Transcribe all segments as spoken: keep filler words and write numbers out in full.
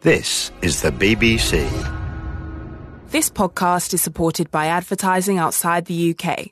This is the B B C. This podcast is supported by advertising outside the U K.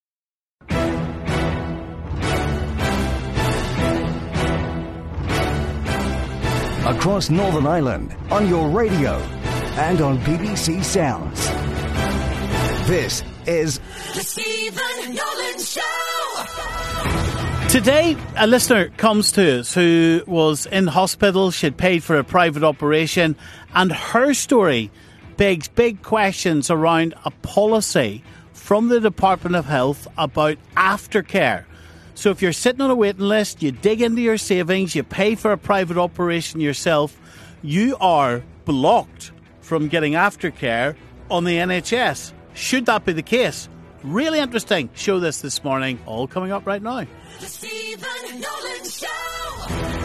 Across Northern Ireland, on your radio, and on B B C Sounds. This is The Stephen Nolan Show! Today, a listener comes to us who was in hospital. She'd paid for a private operation, and her story begs big questions around a policy from the Department of Health about aftercare. So if you're sitting on a waiting list, you dig into your savings, you pay for a private operation yourself, you are blocked from getting aftercare on the N H S. Should that be the case? Really interesting. Show this this morning. All coming up right now. The Stephen Nolan Show!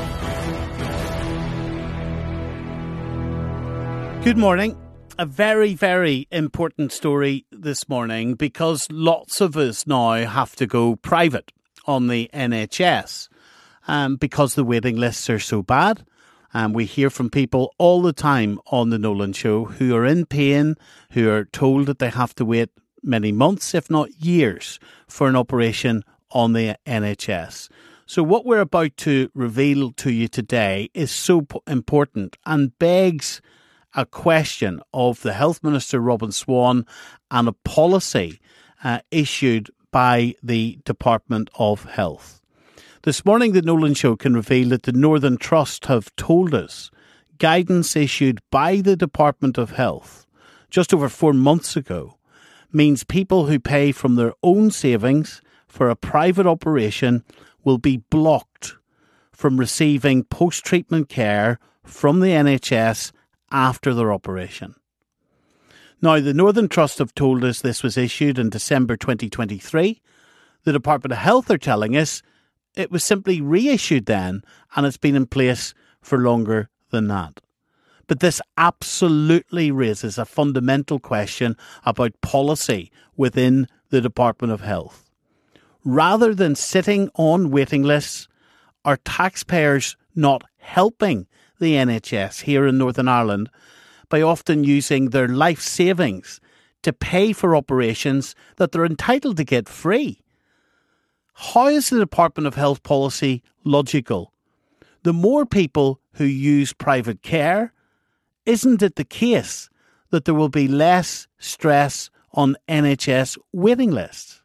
Good morning. A very, very important story this morning because lots of us now have to go private on the N H S um, because the waiting lists are so bad. And we hear from people all the time on the Nolan Show who are in pain, who are told that they have to wait many months, if not years, for an operation on the N H S. So what we're about to reveal to you today is so p- important and begs a question of the Health Minister, Robin Swann, and a policy uh, issued by the Department of Health. This morning, the Nolan Show can reveal that the Northern Trust have told us guidance issued by the Department of Health just over four months ago means people who pay from their own savings for a private operation will be blocked from receiving post-treatment care from the N H S after their operation. Now, the Northern Trust have told us this was issued in December twenty twenty-three. The Department of Health are telling us it was simply reissued then, and it's been in place for longer than that. But this absolutely raises a fundamental question about policy within the Department of Health. Rather than sitting on waiting lists, are taxpayers not helping the N H S here in Northern Ireland by often using their life savings to pay for operations that they're entitled to get free? How is the Department of Health policy logical? The more people who use private care, isn't it the case that there will be less stress on N H S waiting lists?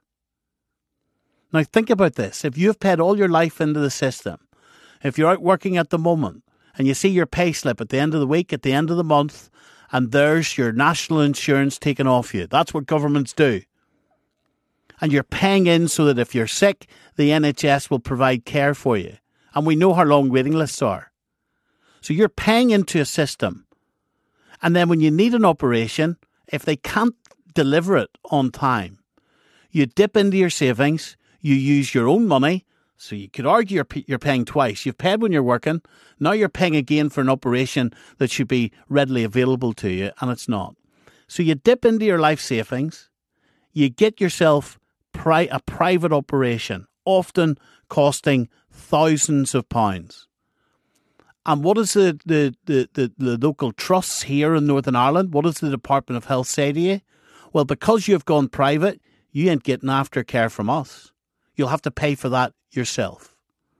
Now think about this. If you've paid all your life into the system, if you're out working at the moment and you see your pay slip at the end of the week, at the end of the month, and there's your national insurance taken off you. That's what governments do. And you're paying in so that if you're sick, the N H S will provide care for you. And we know how long waiting lists are. So you're paying into a system. And then when you need an operation, if they can't deliver it on time, you dip into your savings, you use your own money. So you could argue you're, you're paying twice. You've paid when you're working. Now you're paying again for an operation that should be readily available to you, and it's not. So you dip into your life savings. You get yourself pri- a private operation, often costing thousands of pounds. And what does the, the, the, the, the local trusts here in Northern Ireland, what does the Department of Health say to you? Well, because you've gone private, you ain't getting aftercare from us. You'll have to pay for that yourself.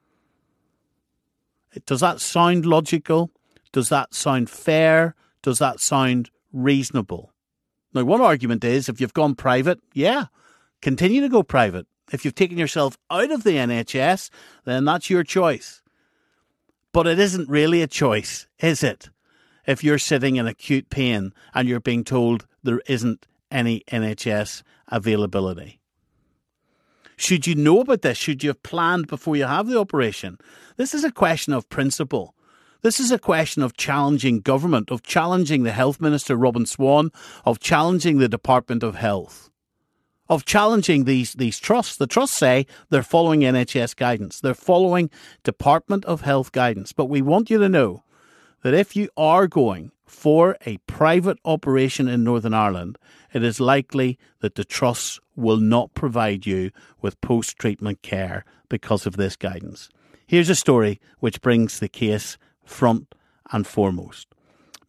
Does that sound logical? Does that sound fair? Does that sound reasonable? Now, one argument is if you've gone private, yeah, continue to go private. If you've taken yourself out of the N H S, then that's your choice. But it isn't really a choice, is it? If you're sitting in acute pain and you're being told there isn't any N H S availability. Should you know about this? Should you have planned before you have the operation? This is a question of principle. This is a question of challenging government, of challenging the Health Minister, Robin Swann, of challenging the Department of Health, of challenging these, these trusts. The trusts say they're following N H S guidance. They're following Department of Health guidance. But we want you to know that if you are going for a private operation in Northern Ireland, it is likely that the trusts will not provide you with post-treatment care because of this guidance. Here's a story which brings the case front and foremost.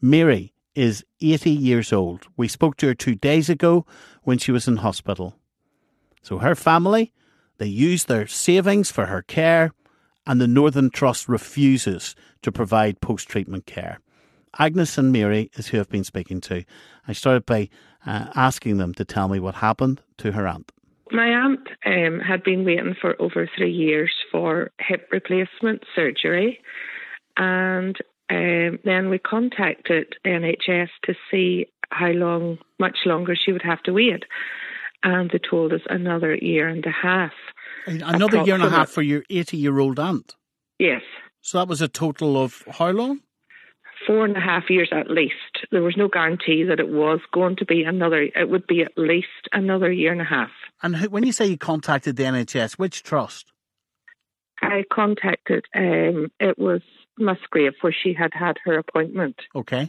Mary is eighty years old. We spoke to her two days ago when she was in hospital. So her family, they use their savings for her care, and the Northern Trust refuses to provide post-treatment care. Agnes and Mary is who I've been speaking to. I started by uh, asking them to tell me what happened to her aunt. My aunt um, had been waiting for over three years for hip replacement surgery, and um, then we contacted N H S to see how long, much longer she would have to wait, and they told us another year and a half. Another year and a half for your eighty-year-old aunt? Yes. So that was a total of how long? Four and a half years at least. There was no guarantee that it was going to be another, it would be at least another year and a half. And who, when you say you contacted the N H S, which trust? I contacted, um, it was Musgrave, where she had had her appointment. Okay.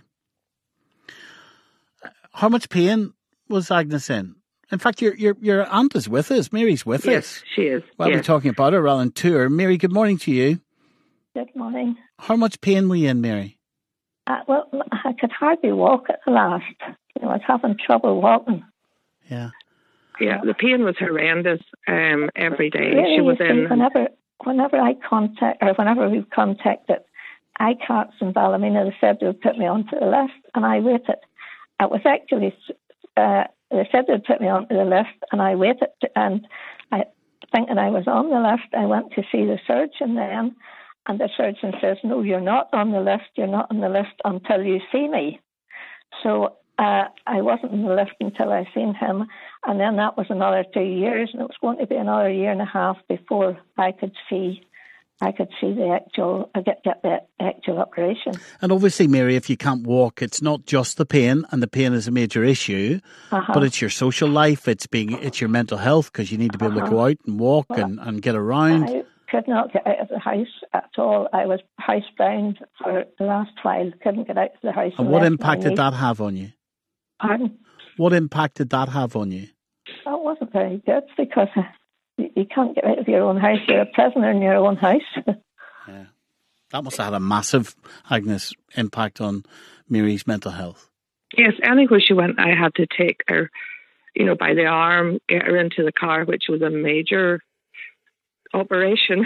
How much pain was Agnes in? In fact, your your your aunt is with us. Mary's with yes, us. Yes, she is. Well, yes. we're talking about her rather than to her. Mary, good morning to you. Good morning. How much pain were you in, Mary? Uh, well, I could hardly walk at the last. You know, I was having trouble walking. Yeah. Yeah, the pain was horrendous um, every day. Really, she was you see, in. Whenever, whenever I contact, or whenever we've contacted I CATS in Ballymena, they said they would put me onto the list, and I waited. It was actually, uh, they said they'd put me onto the list, and I waited, and I, thinking I was on the list, I went to see the surgeon then, and the surgeon says, no, you're not on the list, you're not on the list until you see me. So uh, I wasn't on the list until I seen him, and then that was another two years, and it was going to be another year and a half before I could see I could see the actual, uh, get, get the actual operation. And obviously, Mary, if you can't walk, it's not just the pain, and the pain is a major issue, uh-huh. but it's your social life, it's being, it's your mental health, because you need to be able uh-huh. to go out and walk well, and, and get around. I could not get out of the house at all. I was housebound for the last while, couldn't get out of the house. And what impact did that have on you? Pardon? What impact did that have on you? That wasn't very good, because Uh, You can't get out of your own house. You're a prisoner in your own house. Yeah. That must have had a massive, Agnes, impact on Mary's mental health. Yes, anywhere she went, I had to take her, you know, by the arm, get her into the car, which was a major operation.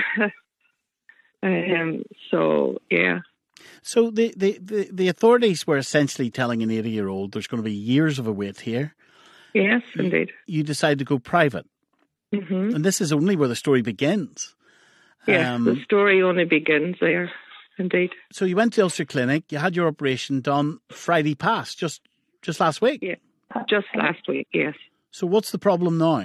um, so, yeah. So the, the, the, the authorities were essentially telling an eighty-year-old there's going to be years of a wait here. Yes, indeed. You, you decided to go private. Mm-hmm. And this is only where the story begins. Yes, um, the story only begins there, indeed. So you went to Ulster Clinic, you had your operation done Friday past, just just last week? Yeah, just last week, yes. So what's the problem now?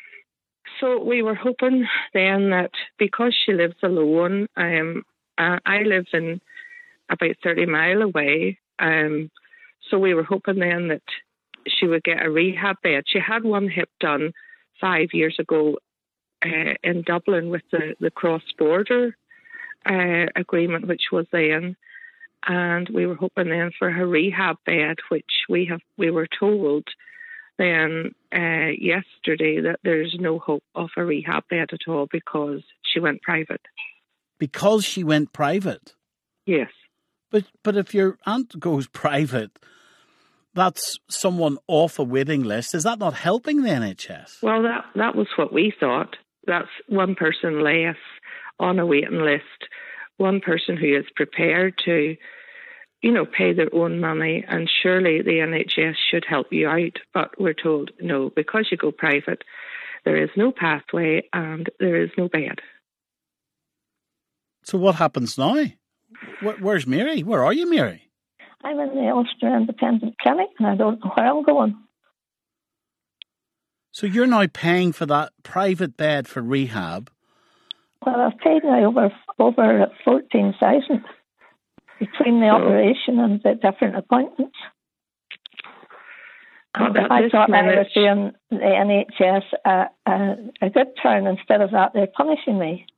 So we were hoping then that because she lives alone, um, uh, I live in about thirty mile away, um, so we were hoping then that she would get a rehab bed. She had one hip done five years ago uh, in Dublin with the, the cross-border uh, agreement, which was then, and we were hoping then for her rehab bed, which we have we were told then uh, yesterday that there's no hope of a rehab bed at all because she went private. Because she went private? Yes. But but if your aunt goes private, that's someone off a waiting list. Is that not helping the N H S? Well, that, that was what we thought. That's one person less on a waiting list, one person who is prepared to, you know, pay their own money, and surely the N H S should help you out. But we're told, no, because you go private, there is no pathway and there is no bed. So what happens now? Where's Mary? Where are you, Mary? I'm in the Ulster Independent Clinic, and I don't know where I'm going. So you're now paying for that private bed for rehab? Well, I've paid now over over fourteen thousand between the operation and the different appointments. And I thought I was doing the N H S uh, uh, a good turn. Instead of that, they're punishing me.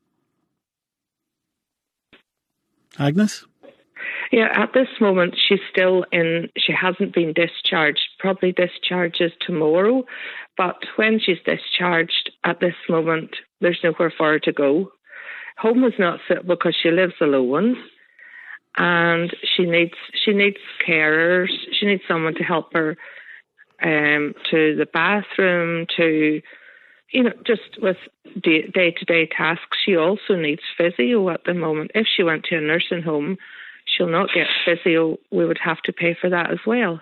Agnes? Yeah, at this moment, she's still in, she hasn't been discharged, probably discharges tomorrow. But when she's discharged, at this moment, there's nowhere for her to go. Home is not suitable because she lives alone. and she needs she needs carers. She needs someone to help her um, to the bathroom, to you know, just with day to day tasks. She also needs physio at the moment. If she went to a nursing home, she'll not get physio. We would have to pay for that as well.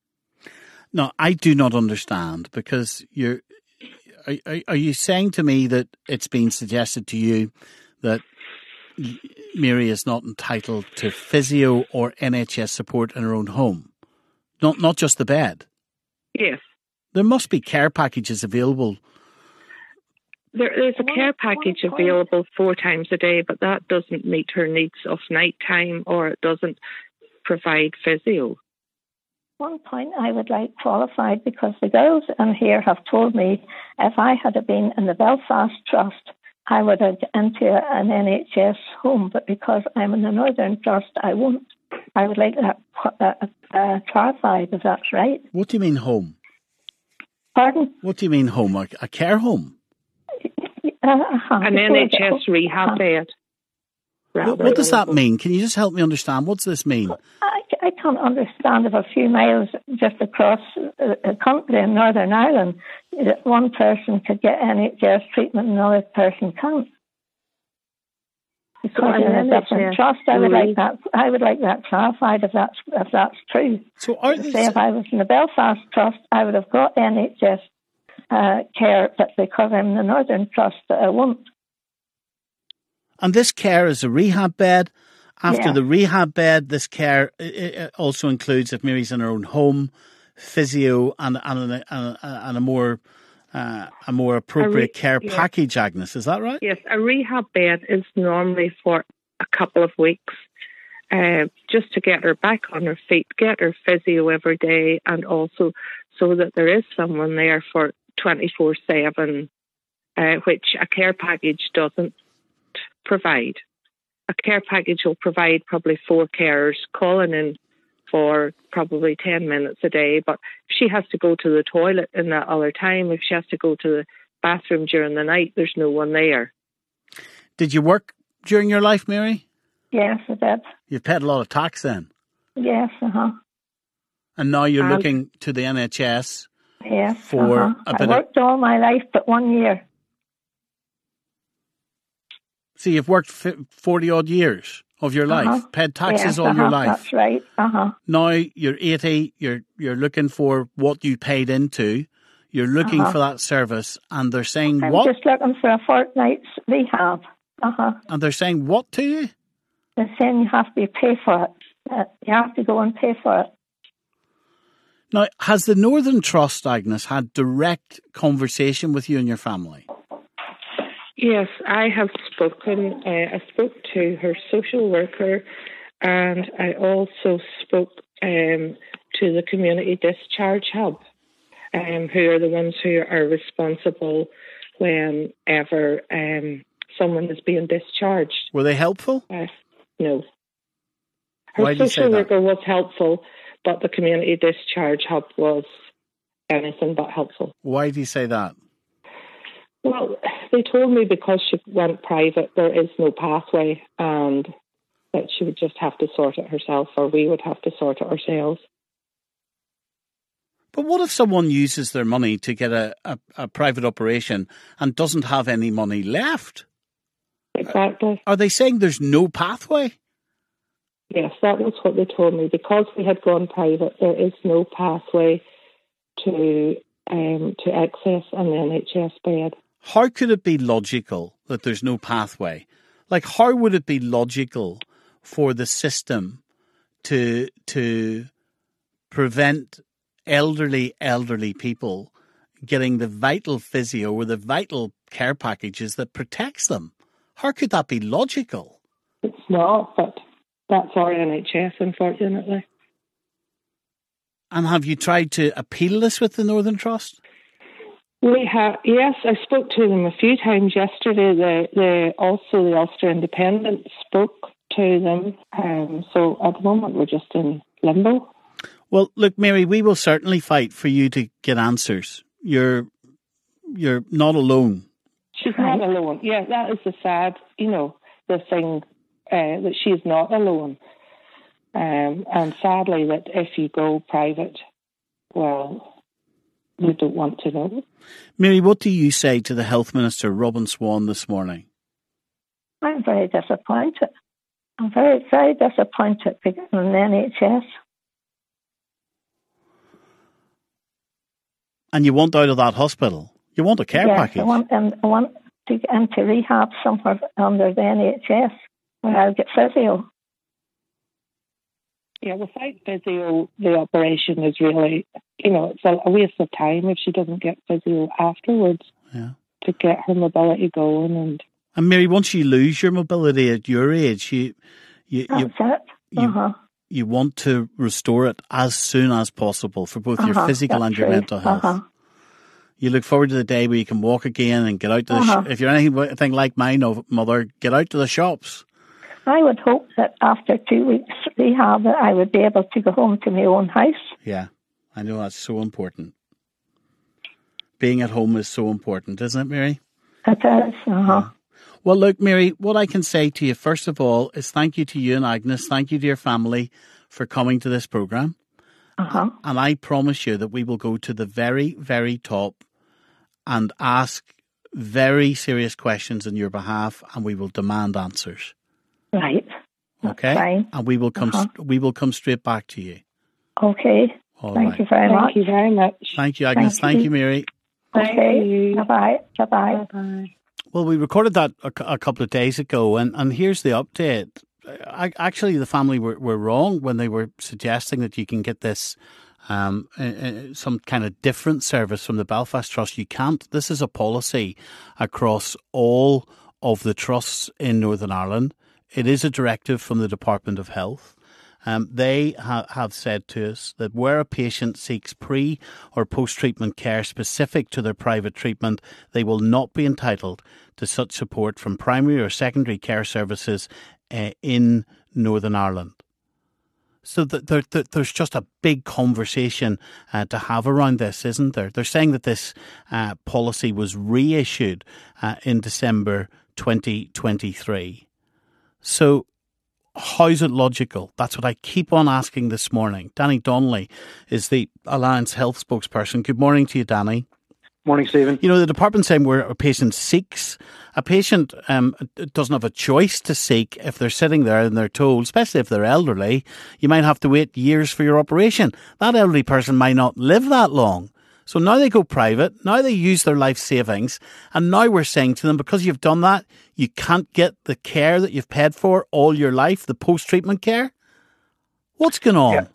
No, I do not understand, because you're. Are, are you saying to me that it's been suggested to you that Mary is not entitled to physio or N H S support in her own home? Not not just the bed? Yes. There must be care packages available. There is a care package available four times a day, but that doesn't meet her needs of night time, or it doesn't provide physio. One point I would like qualified, because the girls in here have told me if I had been in the Belfast Trust, I would have into an N H S home, but because I'm in the Northern Trust, I won't. I would like that uh, uh, clarified, if that's right. What do you mean home? Pardon? What do you mean home? A, a care home? Uh, uh-huh. An N H S rehab uh-huh. bed. What, what does that mean? Can you just help me understand? What's this mean? I, I can't understand if a few miles just across a country in Northern Ireland, one person could get N H S treatment and another person can't. Because so in a different trust, I would like that. I would like that clarified if that's if that's true. So, are this... say if I was in the Belfast Trust, I would have got N H S uh, care, but because I'm in the Northern Trust, I won't. And this care is a rehab bed. After yeah. the rehab bed, this care it also includes, if Mary's in her own home, physio and and a, and a, and a more uh, a more appropriate a re- care yeah. package. Agnes, is that right? Yes, a rehab bed is normally for a couple of weeks, uh, just to get her back on her feet, get her physio every day, and also so that there is someone there for twenty-four seven, uh, which a care package doesn't provide. A care package will provide probably four carers calling in for probably ten minutes a day, but if she has to go to the toilet in that other time, if she has to go to the bathroom during the night, there's no one there. Did you work during your life, Mary? Yes, I did. You've paid a lot of tax then? Yes, uh-huh. And now you're and, looking to the N H S yes, for uh-huh. a bit I worked of... all my life but one year. So you've worked forty-odd years of your life, uh-huh. paid taxes yes, all uh-huh. your life. That's right. Uh-huh. Now you're eighty, you're you're looking for what you paid into, you're looking uh-huh. for that service, and they're saying I'm what? I'm just looking for a fortnight's rehab. Uh-huh. And they're saying what to you? They're saying you have to pay for it. Uh, you have to go and pay for it. Now, has the Northern Trust, Agnes, had direct conversation with you and your family? Yes, I have spoken. Uh, I spoke to her social worker, and I also spoke um, to the Community Discharge Hub, um, who are the ones who are responsible whenever um, someone is being discharged. Were they helpful? Uh, no. Her Why do you say social that? worker was helpful, but the Community Discharge Hub was anything but helpful. Why do you say that? Well, they told me because she went private, there is no pathway, and that she would just have to sort it herself, or we would have to sort it ourselves. But what if someone uses their money to get a, a, a private operation and doesn't have any money left? Exactly. Are they saying there's no pathway? Yes, that was what they told me. Because we had gone private, there is no pathway to um, to access an N H S bed. How could it be logical that there's no pathway? Like, how would it be logical for the system to to prevent elderly, elderly people getting the vital physio or the vital care packages that protects them? How could that be logical? It's not, but that's our N H S, unfortunately. And have you tried to appeal this with the Northern Trust? We have, yes. I spoke to them a few times yesterday. The, the also the Ulster Independent spoke to them. Um, so at the moment we're just in limbo. Well, look, Mary, we will certainly fight for you to get answers. You're you're not alone. She's not alone. Yeah, that is the sad, you know, the thing uh, that she's not alone. Um, and sadly, that if you go private, well, you don't want to know. Mary, what do you say to the Health Minister, Robin Swan, this morning? I'm very disappointed. I'm very, very disappointed because in the N H S. And you want out of that hospital? You want a care yes, package? I want them, I want to get into rehab somewhere under the N H S where I'll get physio. Yeah, without physio, the operation is really, you know, it's a waste of time if she doesn't get physio afterwards yeah. to get her mobility going. And and Mary, once you lose your mobility at your age, you you That's you, it. you, Uh-huh. you want to restore it as soon as possible for both your Uh-huh. physical That's and your true. mental health. Uh-huh. You look forward to the day where you can walk again and get out to the Uh-huh. sh- if you're anything like my no- mother, get out to the shops. I would hope that after two weeks rehab that I would be able to go home to my own house. Yeah, I know that's so important. Being at home is so important, isn't it, Mary? It is. Uh-huh. Yeah. Well, look, Mary, what I can say to you, first of all, is thank you to you and Agnes. Thank you to your family for coming to this programme. Uh-huh. And I promise you that we will go to the very, very top and ask very serious questions on your behalf, and we will demand answers. Right. That's Okay? fine. And we will come Uh-huh. we will come straight back to you. Okay. All Thank right. you very thank much. you very much. Thank you, Agnes. Thank Thank you. you, Mary. Okay. Thank you. Bye-bye. Bye-bye. Bye. Well, we recorded that a, a couple of days ago, and, and here's the update. I, actually, the family were, were wrong when they were suggesting that you can get this um, uh, some kind of different service from the Belfast Trust. You can't. This is a policy across all of the trusts in Northern Ireland. It is a directive from the Department of Health. Um, they ha- have said to us that where a patient seeks pre- or post-treatment care specific to their private treatment, they will not be entitled to such support from primary or secondary care services uh, in Northern Ireland. So th- there, th- there's just a big conversation uh, to have around this, isn't there? They're saying that this uh, policy was reissued uh, in December twenty twenty-three. So how's it logical? That's what I keep on asking this morning. Danny Donnelly is the Alliance Health spokesperson. Good morning to you, Danny. Morning, Stephen. You know, the department saying where a patient seeks, a patient um, doesn't have a choice to seek if they're sitting there and they're told, especially if they're elderly, you might have to wait years for your operation. That elderly person might not live that long. So now they go private, now they use their life savings, and now we're saying to them, because you've done that, you can't get the care that you've paid for all your life, the post-treatment care. What's going on? Yeah.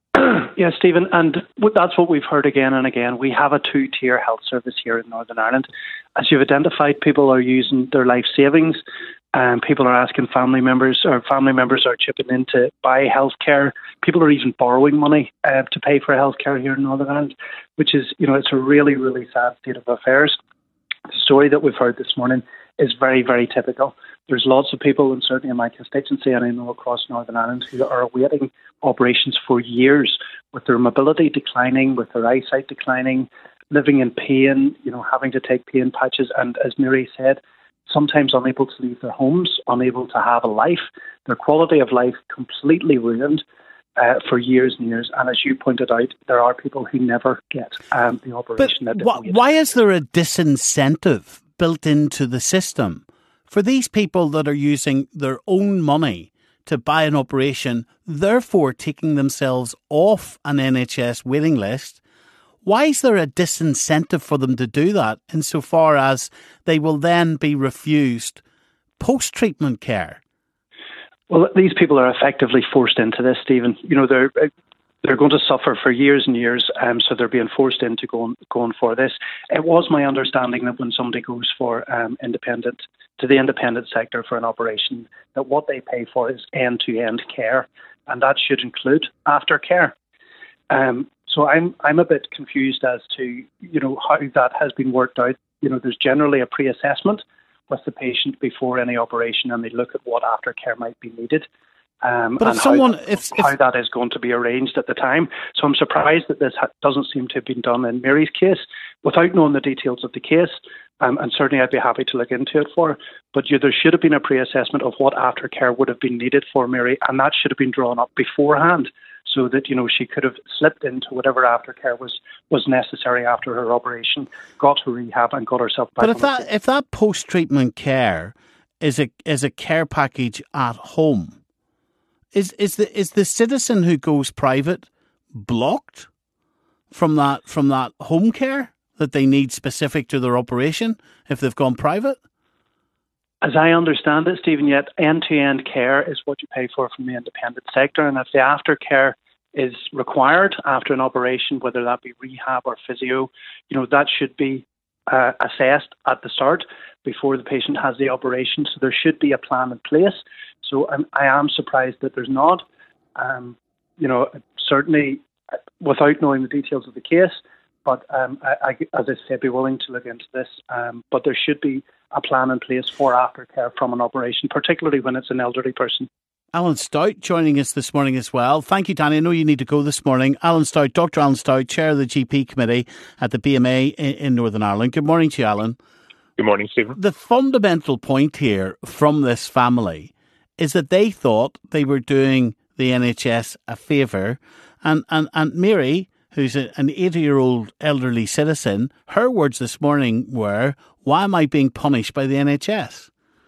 Yeah, Stephen, and that's what we've heard again and again. We have a two-tier health service here in Northern Ireland. As you've identified, people are using their life savings, and people are asking family members, or family members are chipping in to buy health care. People are even borrowing money uh, to pay for health care here in Northern Ireland, which is, you know, it's a really, really sad state of affairs. The story that we've heard this morning is very, very typical. There's lots of people, and certainly in my constituency, and I know across Northern Ireland, who are awaiting operations for years, with their mobility declining, with their eyesight declining, living in pain, you know, having to take pain patches, and as Mary said, sometimes unable to leave their homes, unable to have a life, their quality of life completely ruined uh, for years and years. And as you pointed out, there are people who never get um, the operation. But that wh- they why is there a disincentive built into the system for these people that are using their own money to buy an operation, therefore taking themselves off an N H S waiting list? Why is there a disincentive for them to do that insofar as they will then be refused post-treatment care? Well, these people are effectively forced into this, Stephen. You know, they're they're going to suffer for years and years, um, so they're being forced into going going for this. It was my understanding that when somebody goes for um, independent to the independent sector for an operation, that what they pay for is end-to-end care, and that should include aftercare. Um, so I'm I'm a bit confused as to, you know, how that has been worked out. You know, there's generally a pre-assessment with the patient before any operation, and they look at what aftercare might be needed. Um, but and if someone, how, if, how if, that is going to be arranged at the time. So I'm surprised that this ha- doesn't seem to have been done in Mary's case without knowing the details of the case. Um, and certainly I'd be happy to look into it for her. But you, there should have been a pre-assessment of what aftercare would have been needed for Mary, and that should have been drawn up beforehand so that, you know, she could have slipped into whatever aftercare was, was necessary after her operation, got to rehab and got herself back. But if that, if that post-treatment care is a is a care package at home, Is is the is the citizen who goes private blocked from that from that home care that they need specific to their operation if they've gone private? As I understand it, Stephen, yet end-to-end care is what you pay for from the independent sector, and if the aftercare is required after an operation, whether that be rehab or physio, you know, that should be uh, assessed at the start before the patient has the operation. So there should be a plan in place. So um, I am surprised that there's not. Um, you know, certainly without knowing the details of the case, but um, I, I, as I said, be willing to look into this. Um, but there should be a plan in place for aftercare from an operation, particularly when it's an elderly person. Alan Stout joining us this morning as well. Thank you, Danny. I know you need to go this morning. Alan Stout, Doctor Alan Stout, Chair of the G P Committee at the B M A in, in Northern Ireland. Good morning to you, Alan. Good morning, Stephen. The fundamental point here from this family is that they thought they were doing the N H S a favour. And, and, and Mary, who's a, an eighty-year-old elderly citizen, her words this morning were, why am I being punished by the N H S?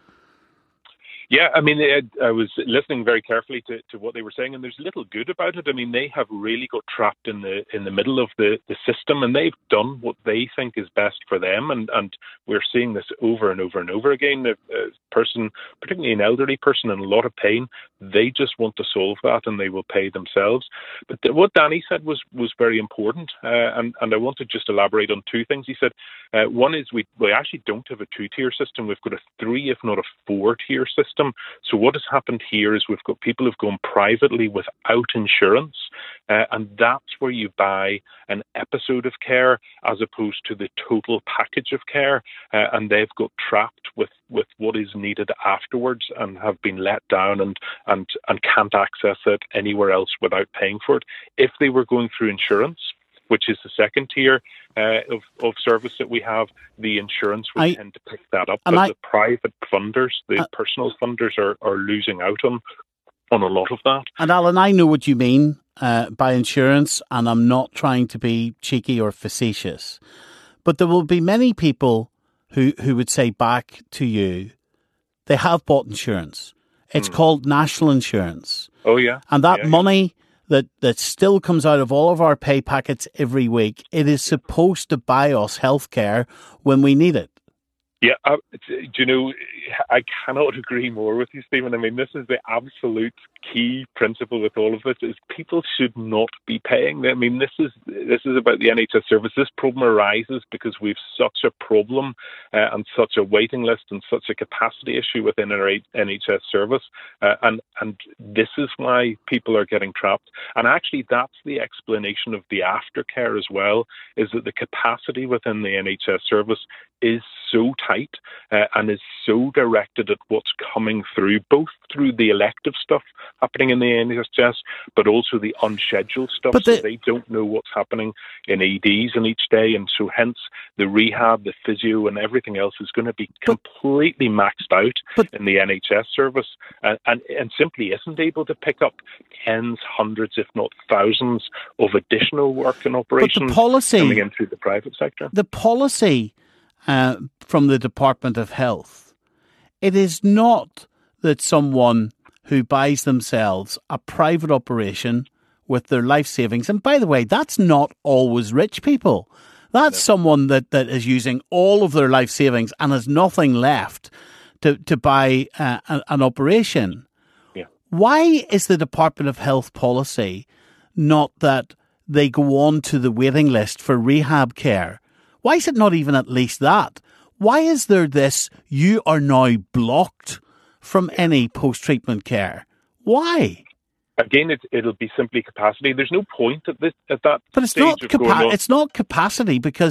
Yeah, I mean, I was listening very carefully to, to what they were saying, and there's little good about it. I mean, they have really got trapped in the in the middle of the, the system, and they've done what they think is best for them. And, and we're seeing this over and over and over again. A, a person, particularly an elderly person in a lot of pain, they just want to solve that, and they will pay themselves. But the, what Danny said was was very important, uh, and, and I want to just elaborate on two things. He said, uh, one is we, we actually don't have a two-tier system. We've got a three, if not a four-tier system. So what has happened here is we've got people who've gone privately without insurance, uh, and that's where you buy an episode of care as opposed to the total package of care, uh, and they've got trapped with, with what is needed afterwards and have been let down and, and, and can't access it anywhere else without paying for it. If they were going through insurance, which is the second tier uh, of, of service that we have, the insurance would I, tend to pick that up. But I, the private funders, the uh, personal funders are, are losing out on, on a lot of that. And Alan, I know what you mean uh, by insurance, and I'm not trying to be cheeky or facetious. But there will be many people who, who would say back to you, they have bought insurance. It's hmm. called national insurance. Oh, yeah. And that yeah, money... Yeah. That, that still comes out of all of our pay packets every week. It is supposed to buy us healthcare when we need it. Yeah, uh, do you know, I cannot agree more with you, Stephen. I mean, this is the absolute key principle with all of this, is people should not be paying. I mean, this is this is about the N H S service. This problem arises because we've such a problem uh, and such a waiting list and such a capacity issue within our N H S service. Uh, and, and this is why people are getting trapped. And actually, that's the explanation of the aftercare as well, is that the capacity within the N H S service is so tight uh, and is so directed at what's coming through, both through the elective stuff happening in the N H S, but also the unscheduled stuff. But the, so they don't know what's happening in E Ds in each day, and so hence the rehab, the physio, and everything else is going to be but, completely maxed out but, in the N H S service, and, and and simply isn't able to pick up tens, hundreds, if not thousands, of additional work and operations the policy, coming in through the private sector. The policy uh, from the Department of Health, it is not that someone who buys themselves a private operation with their life savings, and by the way, that's not always rich people. That's no. someone that, that is using all of their life savings and has nothing left to, to buy uh, an, an operation. Yeah. Why is the Department of Health policy not that they go on to the waiting list for rehab care? Why is it not even at least that? Why is there this, you are now blocked from any post-treatment care? Why? Again, it, it'll be simply capacity. There's no point at this at that. But it's stage not of capa- going on. It's not capacity, because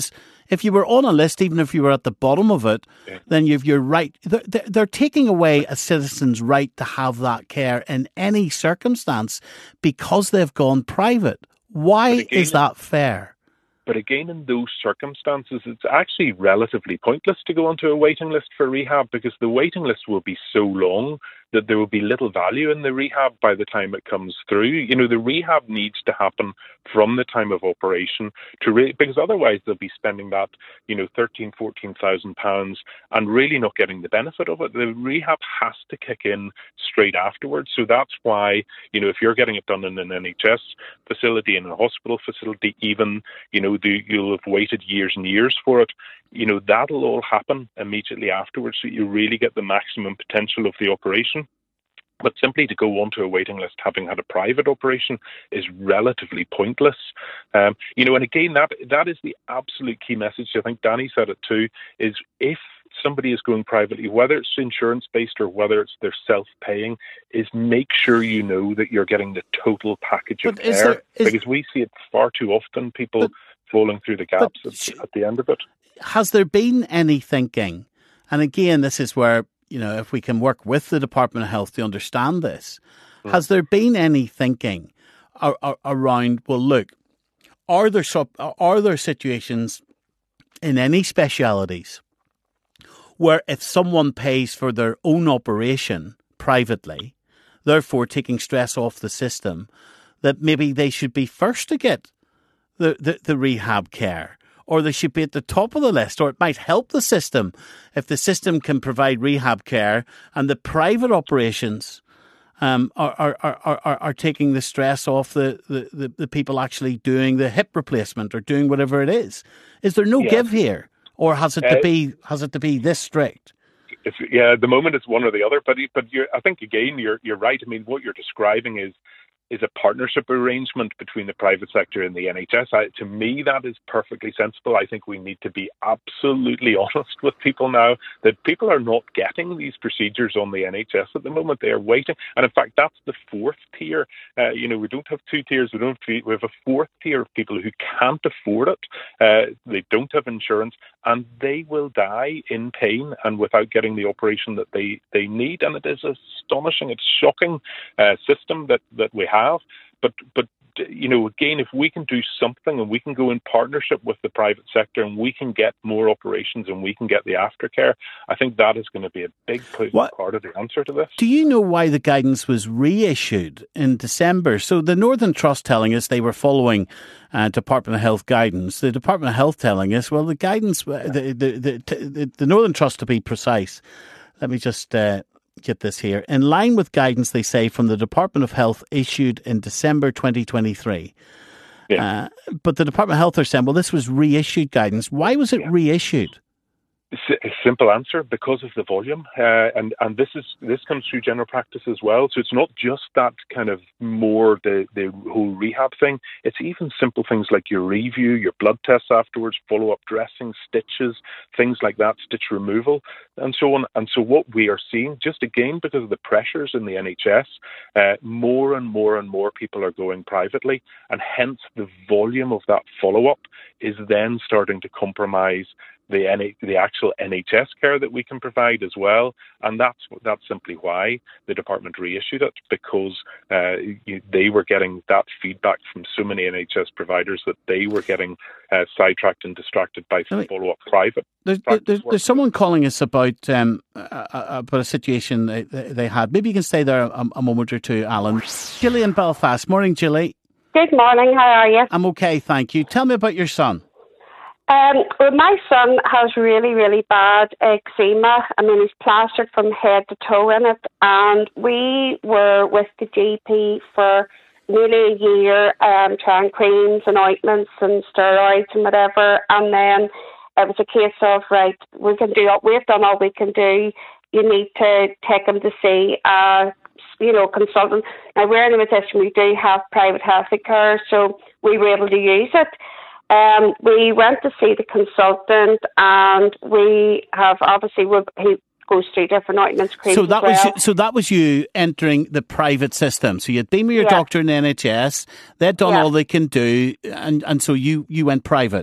if you were on a list, even if you were at the bottom of it, yeah. then you've your right. They're, they're taking away a citizen's right to have that care in any circumstance because they've gone private. Why again, is that fair? But again, in those circumstances, it's actually relatively pointless to go onto a waiting list for rehab because the waiting list will be so long that there will be little value in the rehab by the time it comes through. You know, the rehab needs to happen from the time of operation to re- because otherwise they'll be spending that, you know, thirteen, fourteen thousand pounds and really not getting the benefit of it. The rehab has to kick in straight afterwards. So that's why, you know, if you're getting it done in an N H S facility, in a hospital facility, even, you know, the, you'll have waited years and years for it. You know, that'll all happen immediately afterwards so you really get the maximum potential of the operation. But simply to go onto a waiting list having had a private operation is relatively pointless. Um, you know, and again, that that is the absolute key message. I think Danny said it too, is if somebody is going privately, whether it's insurance-based or whether it's they're self-paying, is make sure you know that you're getting the total package of but care. Is there, is, because we see it far too often, people but, falling through the gaps at, at the end of it. Has there been any thinking, and again, this is where, you know, if we can work with the Department of Health to understand this, mm. has there been any thinking ar- ar- around, well, look, are there sub- are there situations in any specialities where if someone pays for their own operation privately, therefore taking stress off the system, that maybe they should be first to get the, the, the rehab care? Or they should be at the top of the list, or it might help the system if the system can provide rehab care and the private operations um, are, are, are, are, are taking the stress off the, the, the people actually doing the hip replacement or doing whatever it is. Is there no yeah. give here, or has it to uh, be has it to be this strict? It's, yeah, at the moment it's one or the other, but but you're, I think again you're you're right. I mean, what you're describing is. is a partnership arrangement between the private sector and the N H S. I, to me, that is perfectly sensible. I think we need to be absolutely honest with people now that people are not getting these procedures on the N H S at the moment. They are waiting. And in fact, that's the fourth tier. Uh, you know, we don't have two tiers. We don't have, we have a fourth tier of people who can't afford it. Uh, they don't have insurance and they will die in pain and without getting the operation that they, they need. And it is astonishing. It's shocking uh, system that, that we have. But, but you know, again, if we can do something and we can go in partnership with the private sector and we can get more operations and we can get the aftercare, I think that is going to be a big part of the answer to this. Do you know why the guidance was reissued in December? So the Northern Trust telling us they were following uh, Department of Health guidance. The Department of Health telling us, well, the guidance, yeah. the, the, the, the, the Northern Trust, to be precise, let me just... Uh, get this here. In line with guidance, they say, from the Department of Health issued in December twenty twenty-three. Yeah. Uh, but the Department of Health are saying, well, this was reissued guidance. Why was it yeah. reissued? A simple answer, because of the volume, uh, and and this is this comes through general practice as well. So it's not just that kind of more the the whole rehab thing. It's even simple things like your review, your blood tests afterwards, follow up dressing, stitches, things like that, stitch removal, and so on. And so what we are seeing, just again because of the pressures in the N H S, uh, more and more and more people are going privately, and hence the volume of that follow up is then starting to compromise the N- the actual N H S care that we can provide as well. And that's that's simply why the department reissued it, because uh, you, they were getting that feedback from so many N H S providers that they were getting uh, sidetracked and distracted by I mean, follow-up private. There's, there's, there's someone calling us about um, about a situation they, they had. Maybe you can stay there a, a moment or two, Alan. Gilly in Belfast. Morning, Gilly. Good morning. How are you? I'm okay, thank you. Tell me about your son. Um, well, my son has really, really bad eczema. I mean, he's plastered from head to toe in it. And we were with the G P for nearly a year, um, trying creams and ointments and steroids and whatever. And then it was a case of, right, we can do all, we've done all we can do. You need to take him to see a, you know, consultant. Now, we're in a position we do have private health care, so we were able to use it. Um, we went to see the consultant, and we have obviously we, he goes through different ointments, creams. So that as well. was so that was you entering the private system. So you'd been with your yeah. doctor in the N H S. They'd done yeah. all they can do, and, and so you, you went private.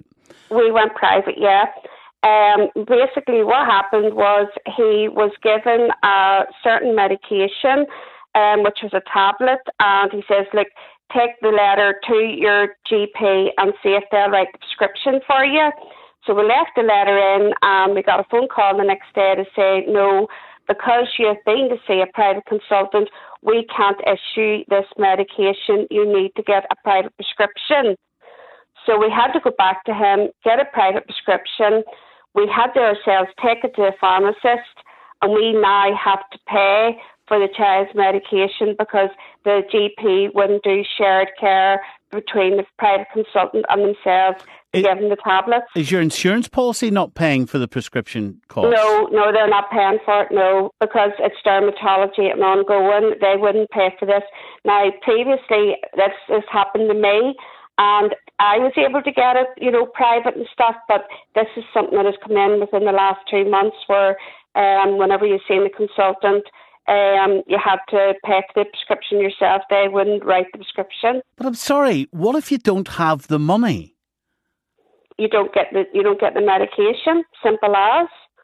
We went private, yeah. Um, basically, what happened was he was given a certain medication, um, which was a tablet, and he says, look, take the letter to your G P and see if they'll write the prescription for you. So we left the letter in, and we got a phone call the next day to say, no, because you've been to see a private consultant, we can't issue this medication. You need to get a private prescription. So we had to go back to him, get a private prescription. We had to ourselves take it to a pharmacist, and we now have to pay for the child's medication because the G P wouldn't do shared care between the private consultant and themselves to it, give them the tablets. Is your insurance policy not paying for the prescription costs? No, no, they're not paying for it, no, because it's dermatology and ongoing. They wouldn't pay for this. Now, previously, this has happened to me, and I was able to get it, you know, private and stuff, but this is something that has come in within the last two months where um, whenever you've seen the consultant, um, you had to pay for the prescription yourself. They wouldn't write the prescription. But I'm sorry, what if you don't have the money? You don't get the you don't get the medication. Simple as.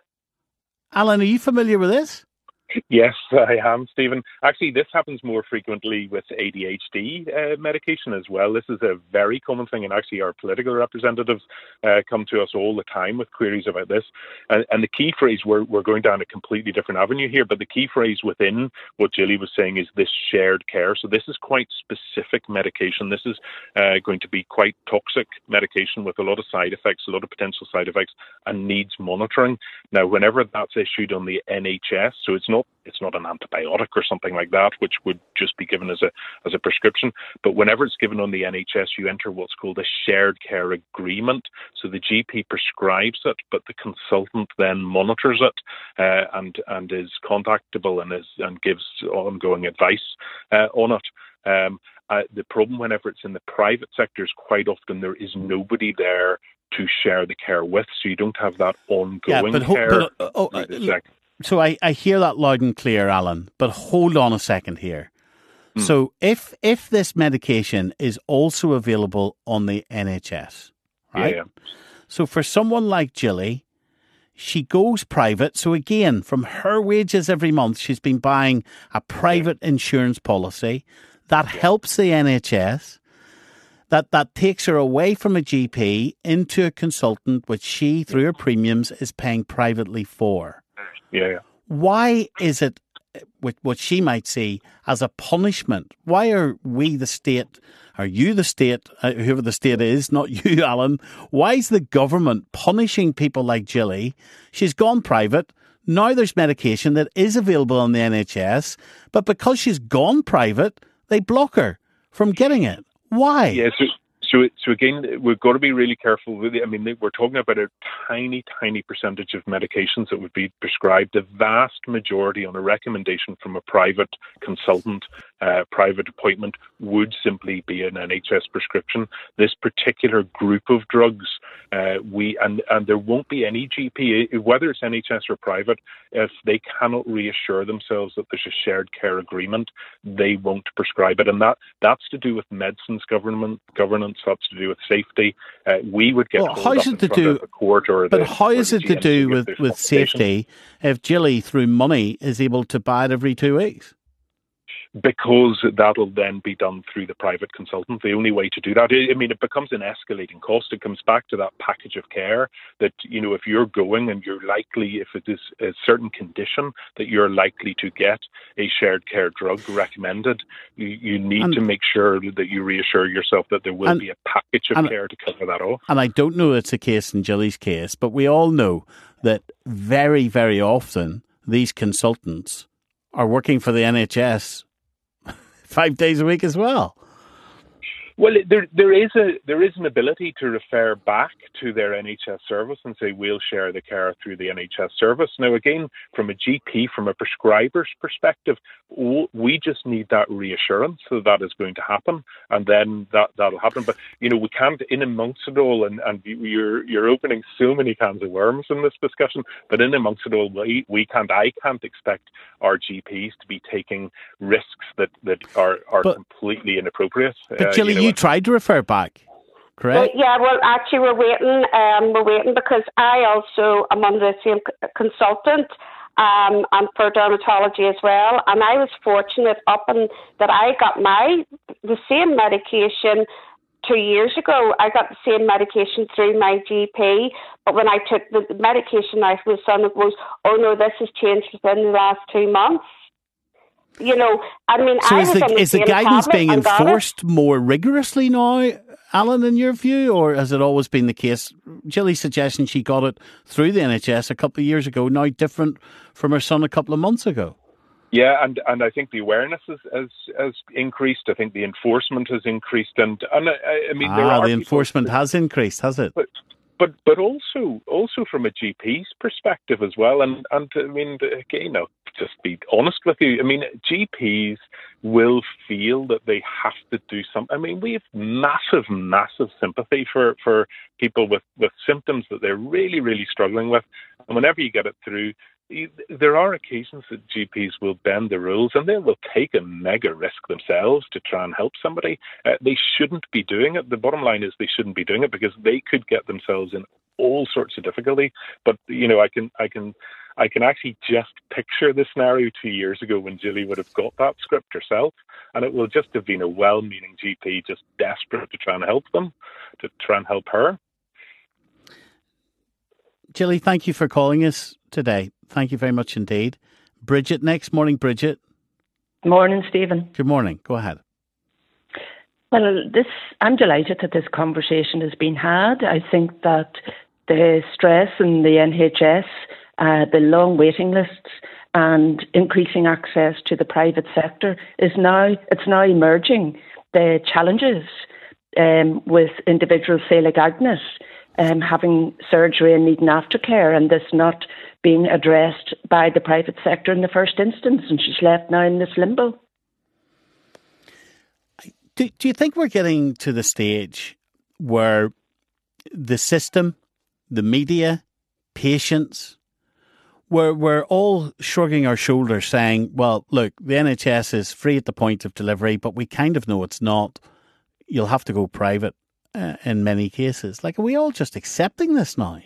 Alan, are you familiar with this? Yes, I am, Stephen. Actually, this happens more frequently with A D H D uh, medication as well. This is a very common thing, and actually our political representatives uh, come to us all the time with queries about this. And, and the key phrase, we're, we're going down a completely different avenue here, but the key phrase within what Jilly was saying is this shared care. So this is quite specific medication. This is uh, going to be quite toxic medication with a lot of side effects, a lot of potential side effects, and needs monitoring. Now, whenever that's issued on the N H S, so it's not It's not an antibiotic or something like that, which would just be given as a as a prescription. But whenever it's given on the N H S, you enter what's called a shared care agreement. So the G P prescribes it, but the consultant then monitors it uh, and and is contactable and is and gives ongoing advice uh, on it. Um, uh, the problem whenever it's in the private sector is quite often there is nobody there to share the care with, so you don't have that ongoing yeah, but ho- care. But, uh, oh, uh, So I, I hear that loud and clear, Alan, but hold on a second here. Mm. So if if this medication is also available on the N H S, right? Yeah. So for someone like Jilly, she goes private. So again, from her wages every month, she's been buying a private yeah. insurance policy that yeah. helps the N H S. That, that takes her away from a G P into a consultant, which she, through her premiums, is paying privately for. Yeah, yeah. Why is it, what she might see as a punishment? Why are we the state, are you the state, uh, whoever the state is, not you, Alan? Why is the government punishing people like Jilly? She's gone private. Now there's medication that is available on the N H S, but because she's gone private, they block her from getting it. Why? Yeah, so, so, so again, we've got to be really careful with it. I mean, we're talking about a tiny, tiny percentage of medications that would be prescribed. The vast majority, on a recommendation from a private consultant, uh, private appointment, would simply be an N H S prescription. This particular group of drugs, uh, we and, and there won't be any G P, whether it's N H S or private, if they cannot reassure themselves that there's a shared care agreement, they won't prescribe it. And that, that's to do with medicines government, governance, that's to do with safety. Uh, we would get well, how is it to do, the court or but the, how is it to do with, with safety if Jilly, through money, is able to buy it every two weeks? Because that'll then be done through the private consultant. The only way to do that, I mean, it becomes an escalating cost. It comes back to that package of care that, you know, if you're going and you're likely, if it is a certain condition, that you're likely to get a shared care drug recommended, you, you need and, to make sure that you reassure yourself that there will and, be a package of and, care to cover that off. And I don't know it's a case in Jilly's case, but we all know that very, very often these consultants are working for the N H S five days a week as well. Well, there there is a there is an ability to refer back to their N H S service and say we'll share the care through the N H S service. Now, again, from a G P, from a prescriber's perspective, we just need that reassurance that that is going to happen, and then that that'll happen. But you know, we can't, in amongst it all, and, and you're you're opening so many cans of worms in this discussion. But in amongst it all, we, we can't, I can't expect our G Ps to be taking risks that that are are but, completely inappropriate. But Jilly, uh, you know, you tried to refer back. correct? Well, yeah, well, actually, we're waiting. Um, we're waiting because I also am under the same c- consultant um, and for dermatology as well. And I was fortunate up in that I got my the same medication two years ago. I got the same medication through my G P, but when I took the medication out, my son goes, "Oh no, this has changed within the last two months." You know, I mean, so I is was the, on the is the same guidance tablet being and got it. enforced more rigorously now, Alan, in your view, or has it always been the case? Jilly's suggestion she got it through the N H S a couple of years ago, now different from her son a couple of months ago. Yeah, and, and I think the awareness has, has, has increased. I think the enforcement has increased, and, and I, I mean ah, there are the people, enforcement has increased, has it? But, But but also also from a G P's perspective as well, and and I mean, again, I'll just be honest with you. I mean, G Ps will feel that they have to do something. I mean, we have massive, massive sympathy for, for people with, with symptoms that they're really, really struggling with, and whenever you get it through, there are occasions that G Ps will bend the rules and they will take a mega risk themselves to try and help somebody. Uh, they shouldn't be doing it. The bottom line is they shouldn't be doing it because they could get themselves in all sorts of difficulty. But, you know, I can I can, I can actually just picture the scenario two years ago when Jilly would have got that script herself, and it will just have been a well-meaning G P just desperate to try and help them, to try and help her. Jilly, thank you for calling us today. Thank you very much indeed. Bridget next. Morning, Bridget. Morning, Stephen. Good morning. Go ahead. Well, this I'm delighted that this conversation has been had. I think that the stress in the N H S, uh, the long waiting lists and increasing access to the private sector is now, it's now emerging. The challenges um, with individuals, say like Agnes, um, having surgery and needing aftercare, and this not being addressed by the private sector in the first instance, and she's left now in this limbo. Do, do you think we're getting to the stage where the system, the media, patients, we're, we're all shrugging our shoulders saying, well, look, the N H S is free at the point of delivery, but we kind of know it's not. You'll have to go private uh, in many cases. Like, are we all just accepting this now?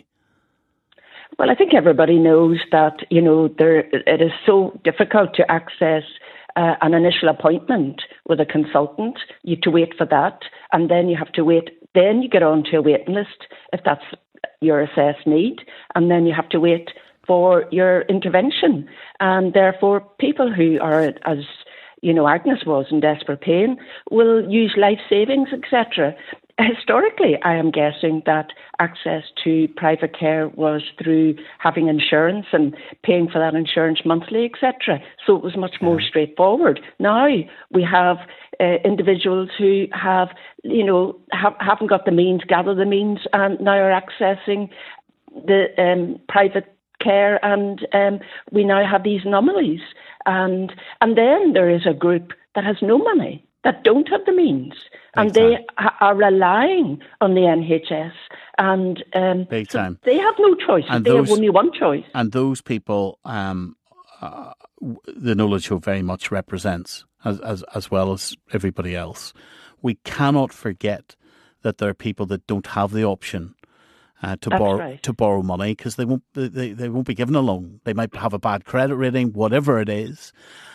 Well, I think everybody knows that, you know, there it is so difficult to access uh, an initial appointment with a consultant. You have to wait for that, and then you have to wait. Then you get onto a waiting list if that's your assessed need, and then you have to wait for your intervention. And therefore, people who are, as you know, Agnes was in desperate pain, will use life savings, et cetera. Historically, I am guessing that access to private care was through having insurance and paying for that insurance monthly, et cetera. So it was much more straightforward. Now we have uh, individuals who have, you know, have, haven't got the means, gather the means, and now are accessing the um, private care, and um, we now have these anomalies. And and then there is a group that has no money, that don't have the means, and they ha- are relying on the N H S, and um, Big time. So they have no choice. And they those, have only one choice. And those people, um, uh, the Knowledge Show very much represents, as, as as well as everybody else. We cannot forget that there are people that don't have the option uh, to That's borrow right. to borrow money because they won't they, they won't be given a loan. They might have a bad credit rating, whatever it is.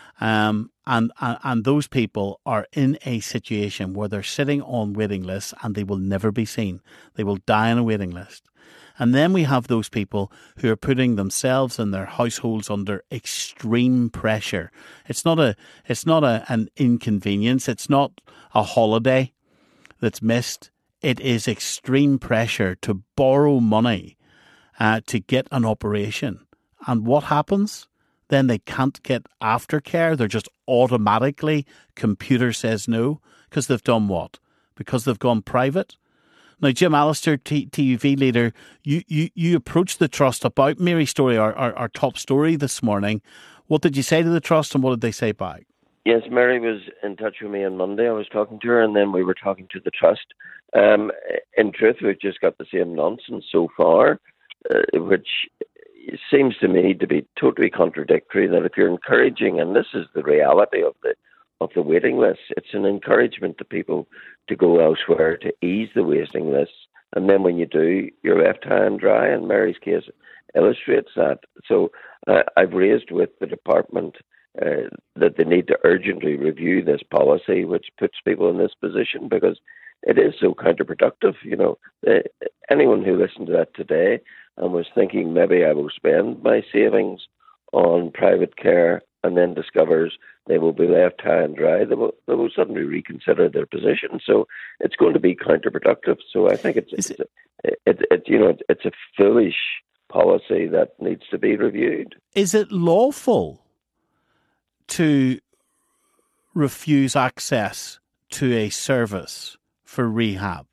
Um, and, and and those people are in a situation where they're sitting on waiting lists and they will never be seen. They will die on a waiting list. And then we have those people who are putting themselves and their households under extreme pressure. It's not a it's not a, an inconvenience. It's not a holiday that's missed. It is extreme pressure to borrow money uh, to get an operation. And what happens? Then they can't get aftercare. They're just automatically, computer says no, because they've done what? Because they've gone private. Now, Jim Allister, T- TUV leader, you, you, you approached the Trust about Mary Story, our, our, our top story this morning. What did you say to the Trust and what did they say back? Yes, Mary was in touch with me on Monday. I was talking to her and then we were talking to the Trust. Um, in truth, we've just got the same nonsense so far, uh, which... it seems to me to be totally contradictory that if you're encouraging, and this is the reality of the of the waiting lists. It's an encouragement to people to go elsewhere to ease the waiting lists. And then when you do, you're left high and dry, and Mary's case illustrates that. So uh, I've raised with the department uh, that they need to urgently review this policy, which puts people in this position, because it is so counterproductive. You know, uh, anyone who listened to that today and was thinking maybe I will spend my savings on private care and then discovers they will be left high and dry, they will, they will suddenly reconsider their position. So it's going to be counterproductive. So I think it's, it's it, it, it, you know, it's a foolish policy that needs to be reviewed. Is it lawful to refuse access to a service for rehab?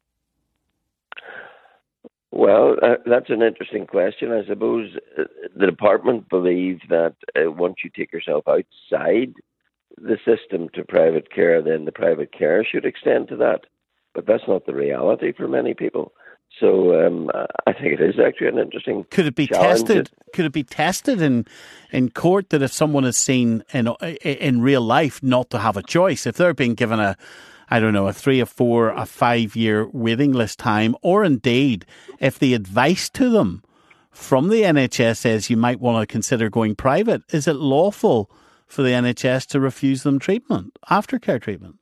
Well, uh, that's an interesting question. I suppose uh, the department believe that uh, once you take yourself outside the system to private care, then the private care should extend to that. But that's not the reality for many people. So um, I think it is actually an interesting Could it be challenge. tested? Could it be tested in, in court that if someone is seen in in real life not to have a choice, if they're being given a I don't know, a three, a four, a five-year waiting list time, or indeed, if the advice to them from the N H S says you might want to consider going private, is it lawful for the N H S to refuse them treatment, aftercare treatment?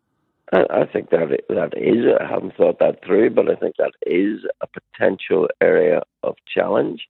I, I think that that is, I haven't thought that through, but I think that is a potential area of challenge,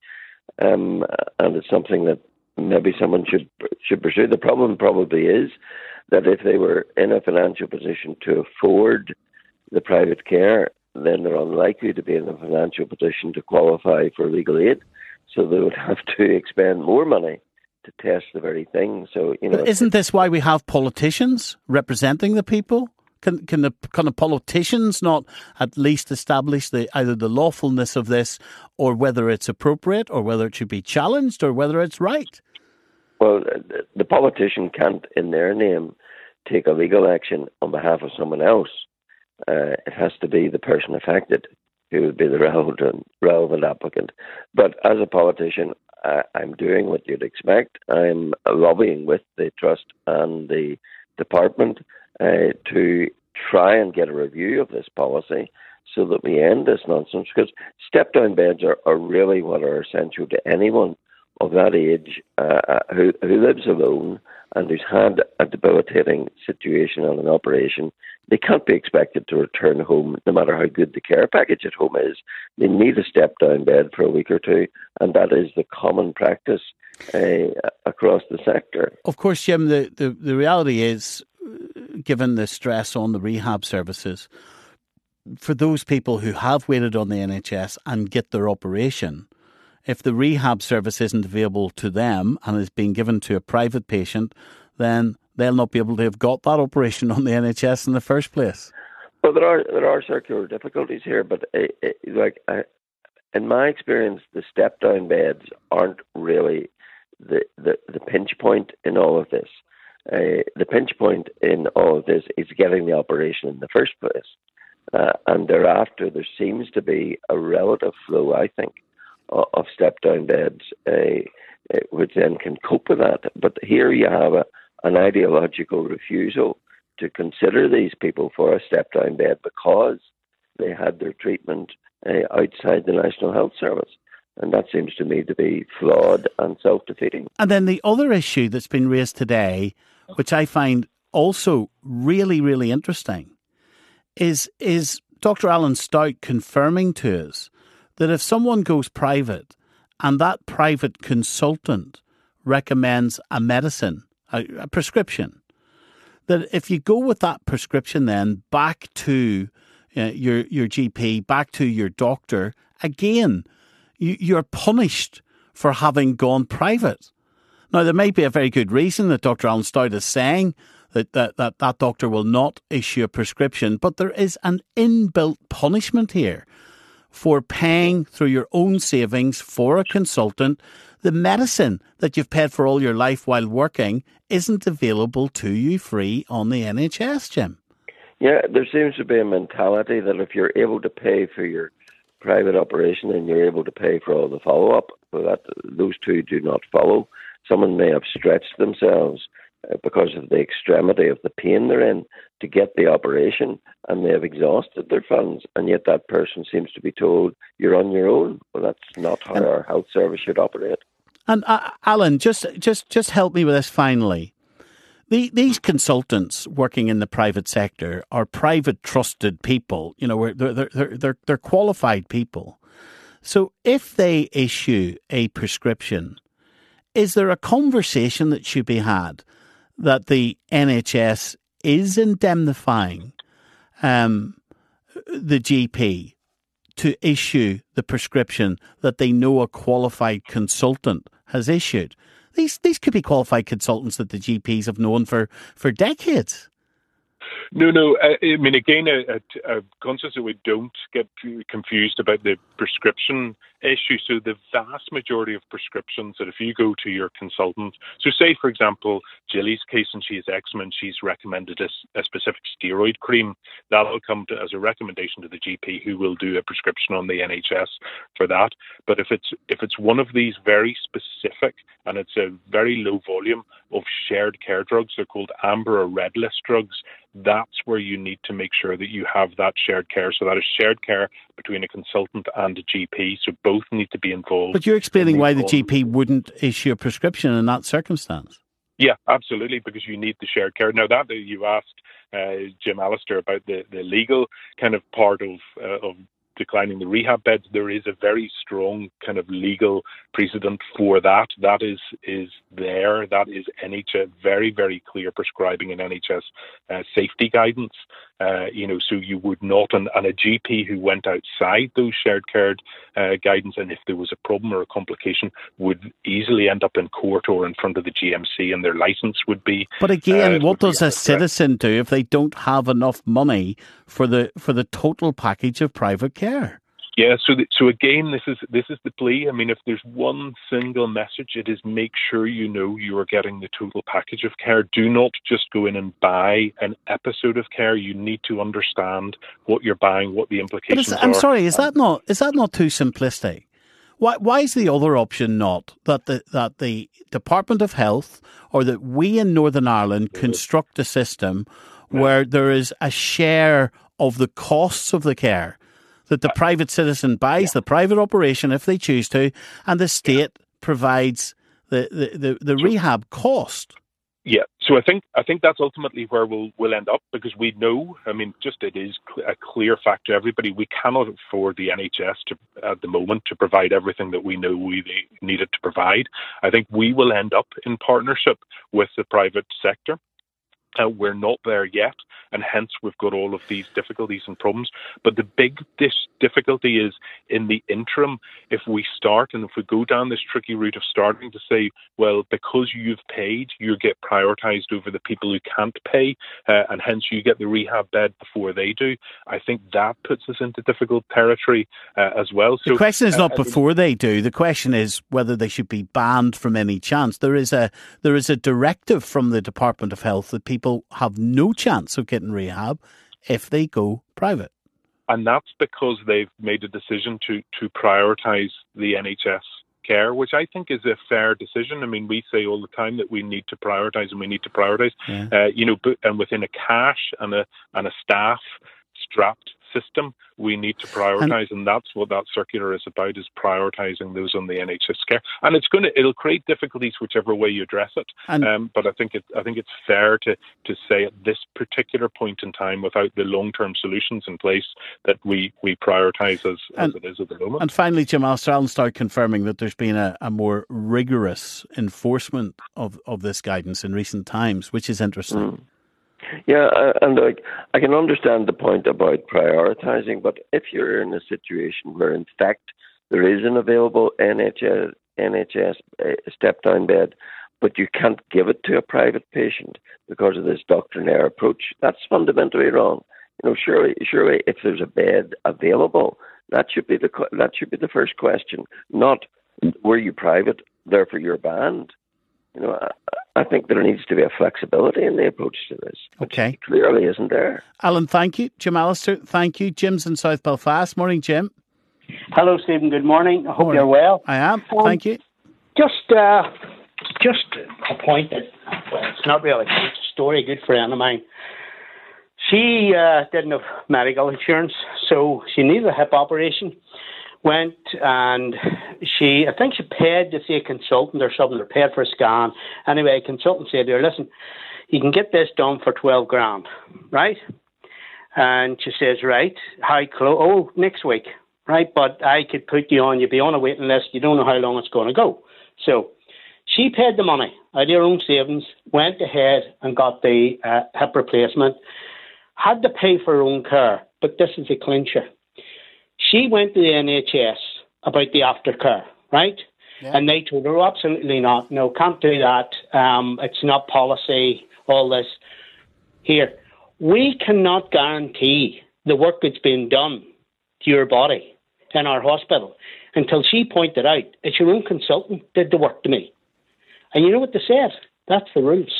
um, and it's something that maybe someone should should pursue. The problem probably is that if they were in a financial position to afford the private care, then they're unlikely to be in a financial position to qualify for legal aid. So they would have to expend more money to test the very thing. So, you know, but isn't this why we have politicians representing the people? Can can the can the politicians not at least establish the either the lawfulness of this, or whether it's appropriate, or whether it should be challenged, or whether it's right? Well, the politician can't, in their name, take a legal action on behalf of someone else. Uh, it has to be the person affected who would be the relevant, relevant applicant. But as a politician, I, I'm doing what you'd expect. I'm lobbying with the trust and the department uh, to try and get a review of this policy so that we end this nonsense. Because step-down beds are, are really what are essential to anyone of that age uh, who, who lives alone and who's had a debilitating situation and an operation. They can't be expected to return home no matter how good the care package at home is. They need a step-down bed for a week or two, and that is the common practice uh, across the sector. Of course, Jim, the, the, the reality is, given the stress on the rehab services, for those people who have waited on the N H S and get their operation, if the rehab service isn't available to them and is being given to a private patient, then they'll not be able to have got that operation on the N H S in the first place. Well, there are there are circular difficulties here, but uh, uh, like uh, in my experience, the step-down beds aren't really the, the, the pinch point in all of this. Uh, the pinch point in all of this is getting the operation in the first place, uh, and thereafter there seems to be a relative flow, I think, of step-down beds, uh, which then can cope with that. But here you have a, an ideological refusal to consider these people for a step-down bed because they had their treatment uh, outside the National Health Service. And that seems to me to be flawed and self-defeating. And then the other issue that's been raised today, which I find also really, really interesting, is, is Doctor Alan Stout confirming to us that if someone goes private and that private consultant recommends a medicine, a, a prescription, that if you go with that prescription then back to uh, your your G P, back to your doctor, again, you, you're punished for having gone private. Now, there may be a very good reason that Doctor Alan Stout is saying that that, that that doctor will not issue a prescription, but there is an inbuilt punishment here for paying through your own savings for a consultant. The medicine that you've paid for all your life while working isn't available to you free on the N H S, Jim. Yeah, there seems to be a mentality that if you're able to pay for your private operation, then you're able to pay for all the follow-up. Well, that those two do not follow. Someone may have stretched themselves uh, because of the extremity of the pain they're in, to get the operation, and they have exhausted their funds, and yet that person seems to be told, you're on your own. Well, that's not how our health service should operate. And uh, Alan, just just just help me with this finally. The, these consultants working in the private sector are private trusted people. You know, they're they're they're they're, they're qualified people. So if they issue a prescription, is there a conversation that should be had that the N H S is indemnifying um, the G P to issue the prescription that they know a qualified consultant has issued? These these could be qualified consultants that the G Ps have known for, for decades. No, no. I, I mean, again, I'm conscious that we don't get confused about the prescription issue. So the vast majority of prescriptions that if you go to your consultant, so say, for example, Jilly's case and she has eczema and she's recommended a, a specific steroid cream, that'll come to, as a recommendation to the G P who will do a prescription on the N H S for that. But if it's if it's one of these very specific and it's a very low volume of shared care drugs, they're called amber or red list drugs, that's where you need to make sure that you have that shared care. So that is shared care between a consultant and a G P. So both need to be involved. But you're explaining why the G P wouldn't issue a prescription in that circumstance. Yeah, absolutely, because you need the shared care. Now, that you asked uh, Jim Allister about the, the legal kind of part of uh, of declining the rehab beds. There is a very strong kind of legal precedent for that. That is is there. That is N H S, very, very clear prescribing and N H S uh, safety guidance. Uh, you know, so you would not, and, and a G P who went outside those shared care uh, guidance, and if there was a problem or a complication, would easily end up in court or in front of the G M C, and their licence would be. But again, uh, what does a citizen do if they don't have enough money for the for the total package of private care? Yeah, so the, so again, this is this is the plea. I mean, if there's one single message, it is make sure you know you are getting the total package of care. Do not just go in and buy an episode of care. You need to understand what you're buying, what the implications but are. I'm sorry, is that not is that not too simplistic? Why why is the other option not that the that the Department of Health or that we in Northern Ireland construct a system where there is a share of the costs of the care? That the private citizen buys the private operation if they choose to, and the state provides the, the, the, the rehab cost. Yeah, so I think I think that's ultimately where we'll we'll end up, because we know, I mean, just it is a clear fact to everybody, we cannot afford the N H S to, at the moment, to provide everything that we know we needed to provide. I think we will end up in partnership with the private sector. Uh, we're not there yet, and hence we've got all of these difficulties and problems. But the big dis- difficulty is in the interim, if we start and if we go down this tricky route of starting to say, well, because you've paid, you get prioritised over the people who can't pay, uh, and hence you get the rehab bed before they do, I think that puts us into difficult territory uh, as well. So, the question is not uh, before they do. The question is whether they should be banned from any chance. There is a there is a directive from the Department of Health that people have no chance of getting rehab if they go private. And that's because they've made a decision to, to prioritise the N H S care, which I think is a fair decision. I mean, we say all the time that we need to prioritise and we need to prioritise, yeah. uh, you know, but, and within a cash and a and a staff strapped system, we need to prioritise, and, and that's what that circular is about, is prioritising those on the N H S care. And it's going to it'll create difficulties whichever way you address it. And, um, but I think it I think it's fair to to say at this particular point in time, without the long term solutions in place, that we we prioritise as, and, as it is at the moment. And finally, Jim Allister, I'll start confirming that there's been a, a more rigorous enforcement of, of this guidance in recent times, which is interesting. Mm. Yeah, uh, and like, I can understand the point about prioritising, but if you're in a situation where, in fact, there is an available N H S, N H S uh, step-down bed, but you can't give it to a private patient because of this doctrinaire approach, that's fundamentally wrong. You know, surely, surely, if there's a bed available, that should be the that should be the first question. Not were you private, therefore you're banned. You know, I, I think there needs to be a flexibility in the approach to this. Okay. Clearly isn't there. Alan, thank you. Jim Allister, thank you. Jim's in South Belfast. Morning, Jim. Hello, Stephen. Good morning. I hope morning. you're well. I am. Um, thank you. Just uh, just a point that, well, it's not really a story, a good friend of mine. She uh, didn't have medical insurance, so she needed a hip operation. Went and she, I think she paid to see a consultant or something, or paid for a scan. Anyway, a consultant said to her, listen, you can get this done for twelve grand, right? And she says, right, how close? Oh, next week, right? But I could put you on, you'd be on a waiting list, you don't know how long it's going to go. So she paid the money out of her own savings, went ahead and got the uh, hip replacement, had to pay for her own care, but this is a clincher. She went to the N H S about the aftercare, right? Yeah. And they told her, oh, absolutely not. No, can't do that. Um, it's not policy, all this. Here, we cannot guarantee the work that's been done to your body in our hospital until she pointed out, it's your own consultant did the work to me. And you know what they said? That's the rules.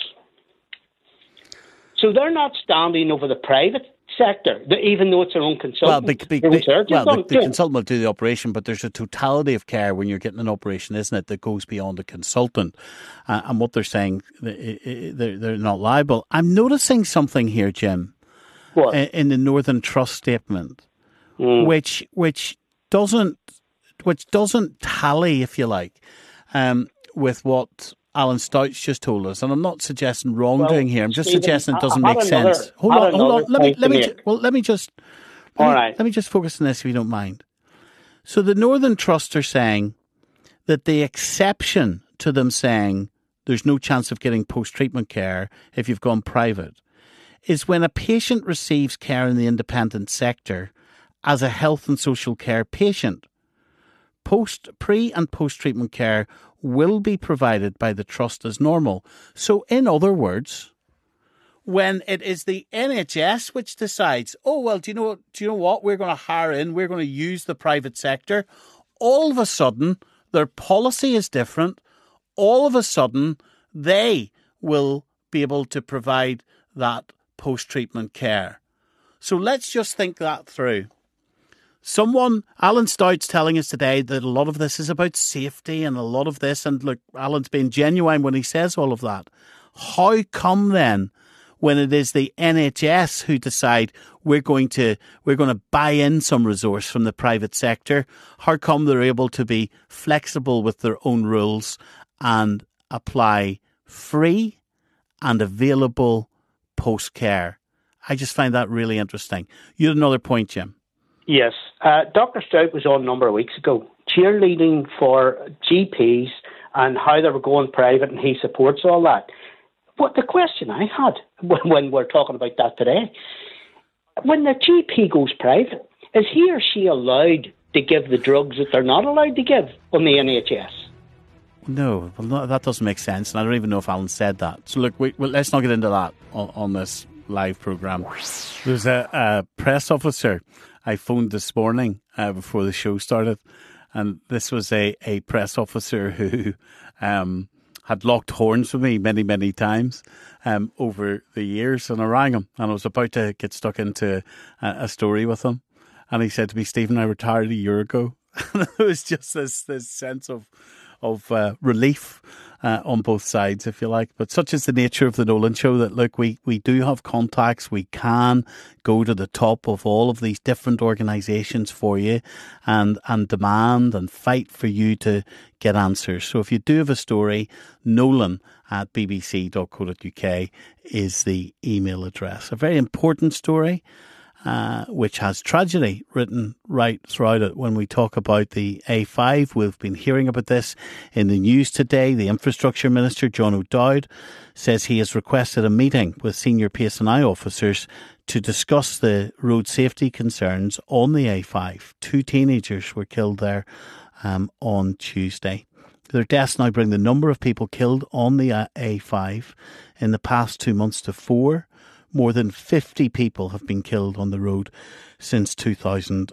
So they're not standing over the private sector, even though it's their own consultant. Well, be, be, be, well the, the consultant will do the operation, but there's a totality of care when you're getting an operation, isn't it, that goes beyond the consultant. Uh, and what they're saying, they're, they're not liable. I'm noticing something here, Jim, what? in the Northern Trust statement, mm. which which doesn't which doesn't tally, if you like, um, with what Alan Stouts just told us, and I'm not suggesting wrongdoing well, here. I'm just Stephen, suggesting it doesn't make another, sense. Hold on, hold on. Let me, let me, ju- well, let me just, let all me, right. Let me just focus on this, if you don't mind. So the Northern Trust are saying that the exception to them saying there's no chance of getting post-treatment care if you've gone private is when a patient receives care in the independent sector as a health and social care patient. Post, pre and post-treatment care will be provided by the Trust as normal. So, in other words, when it is the N H S which decides, oh, well, do you know, do you know what? We're going to hire in, we're going to use the private sector. All of a sudden, their policy is different. All of a sudden, they will be able to provide that post-treatment care. So let's just think that through. Someone, Alan Stouts telling us today that a lot of this is about safety and a lot of this, and look, Alan's being genuine when he says all of that. How come then, when it is the N H S who decide we're going to we're going to buy in some resource from the private sector, how come they're able to be flexible with their own rules and apply free and available post-care? I just find that really interesting. You had another point, Jim. Yes. Uh, Doctor Stout was on a number of weeks ago, cheerleading for G Ps and how they were going private, and he supports all that. But the question I had when, when we're talking about that today, when the G P goes private, is he or she allowed to give the drugs that they're not allowed to give on the N H S? No, well, no, that doesn't make sense, and I don't even know if Alan said that. So look, we, well, let's not get into that on, on this live programme. There's a, a press officer I phoned this morning uh, before the show started, and this was a, a press officer who um, had locked horns with me many, many times um, over the years, and I rang him, and I was about to get stuck into a, a story with him, and he said to me, Stephen, I retired a year ago. And it was just this, this sense of of uh, relief uh, on both sides, if you like. But such is the nature of the Nolan Show that, look, we, we do have contacts. We can go to the top of all of these different organisations for you and, and demand and fight for you to get answers. So if you do have a story, nolan at b b c dot co dot u k is the email address. A very important story. Uh, which has tragedy written right throughout it. When we talk about the A five, we've been hearing about this in the news today. The Infrastructure Minister, John O'Dowd, says he has requested a meeting with senior P S N I officers to discuss the road safety concerns on the A five. Two teenagers were killed there um, on Tuesday. Their deaths now bring the number of people killed on the A five in the past two months to four. More than fifty people have been killed on the road since two thousand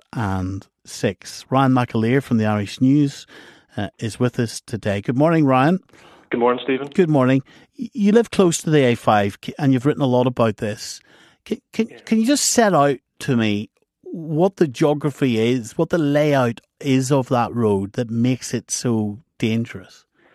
six. Ryan McAleer from the Irish News uh, is with us today. Good morning, Ryan. Good morning, Stephen. Good morning. You live close to the A five and you've written a lot about this. Can, can, can you just set out to me what the geography is, what the layout is of that road that makes it so dangerous? To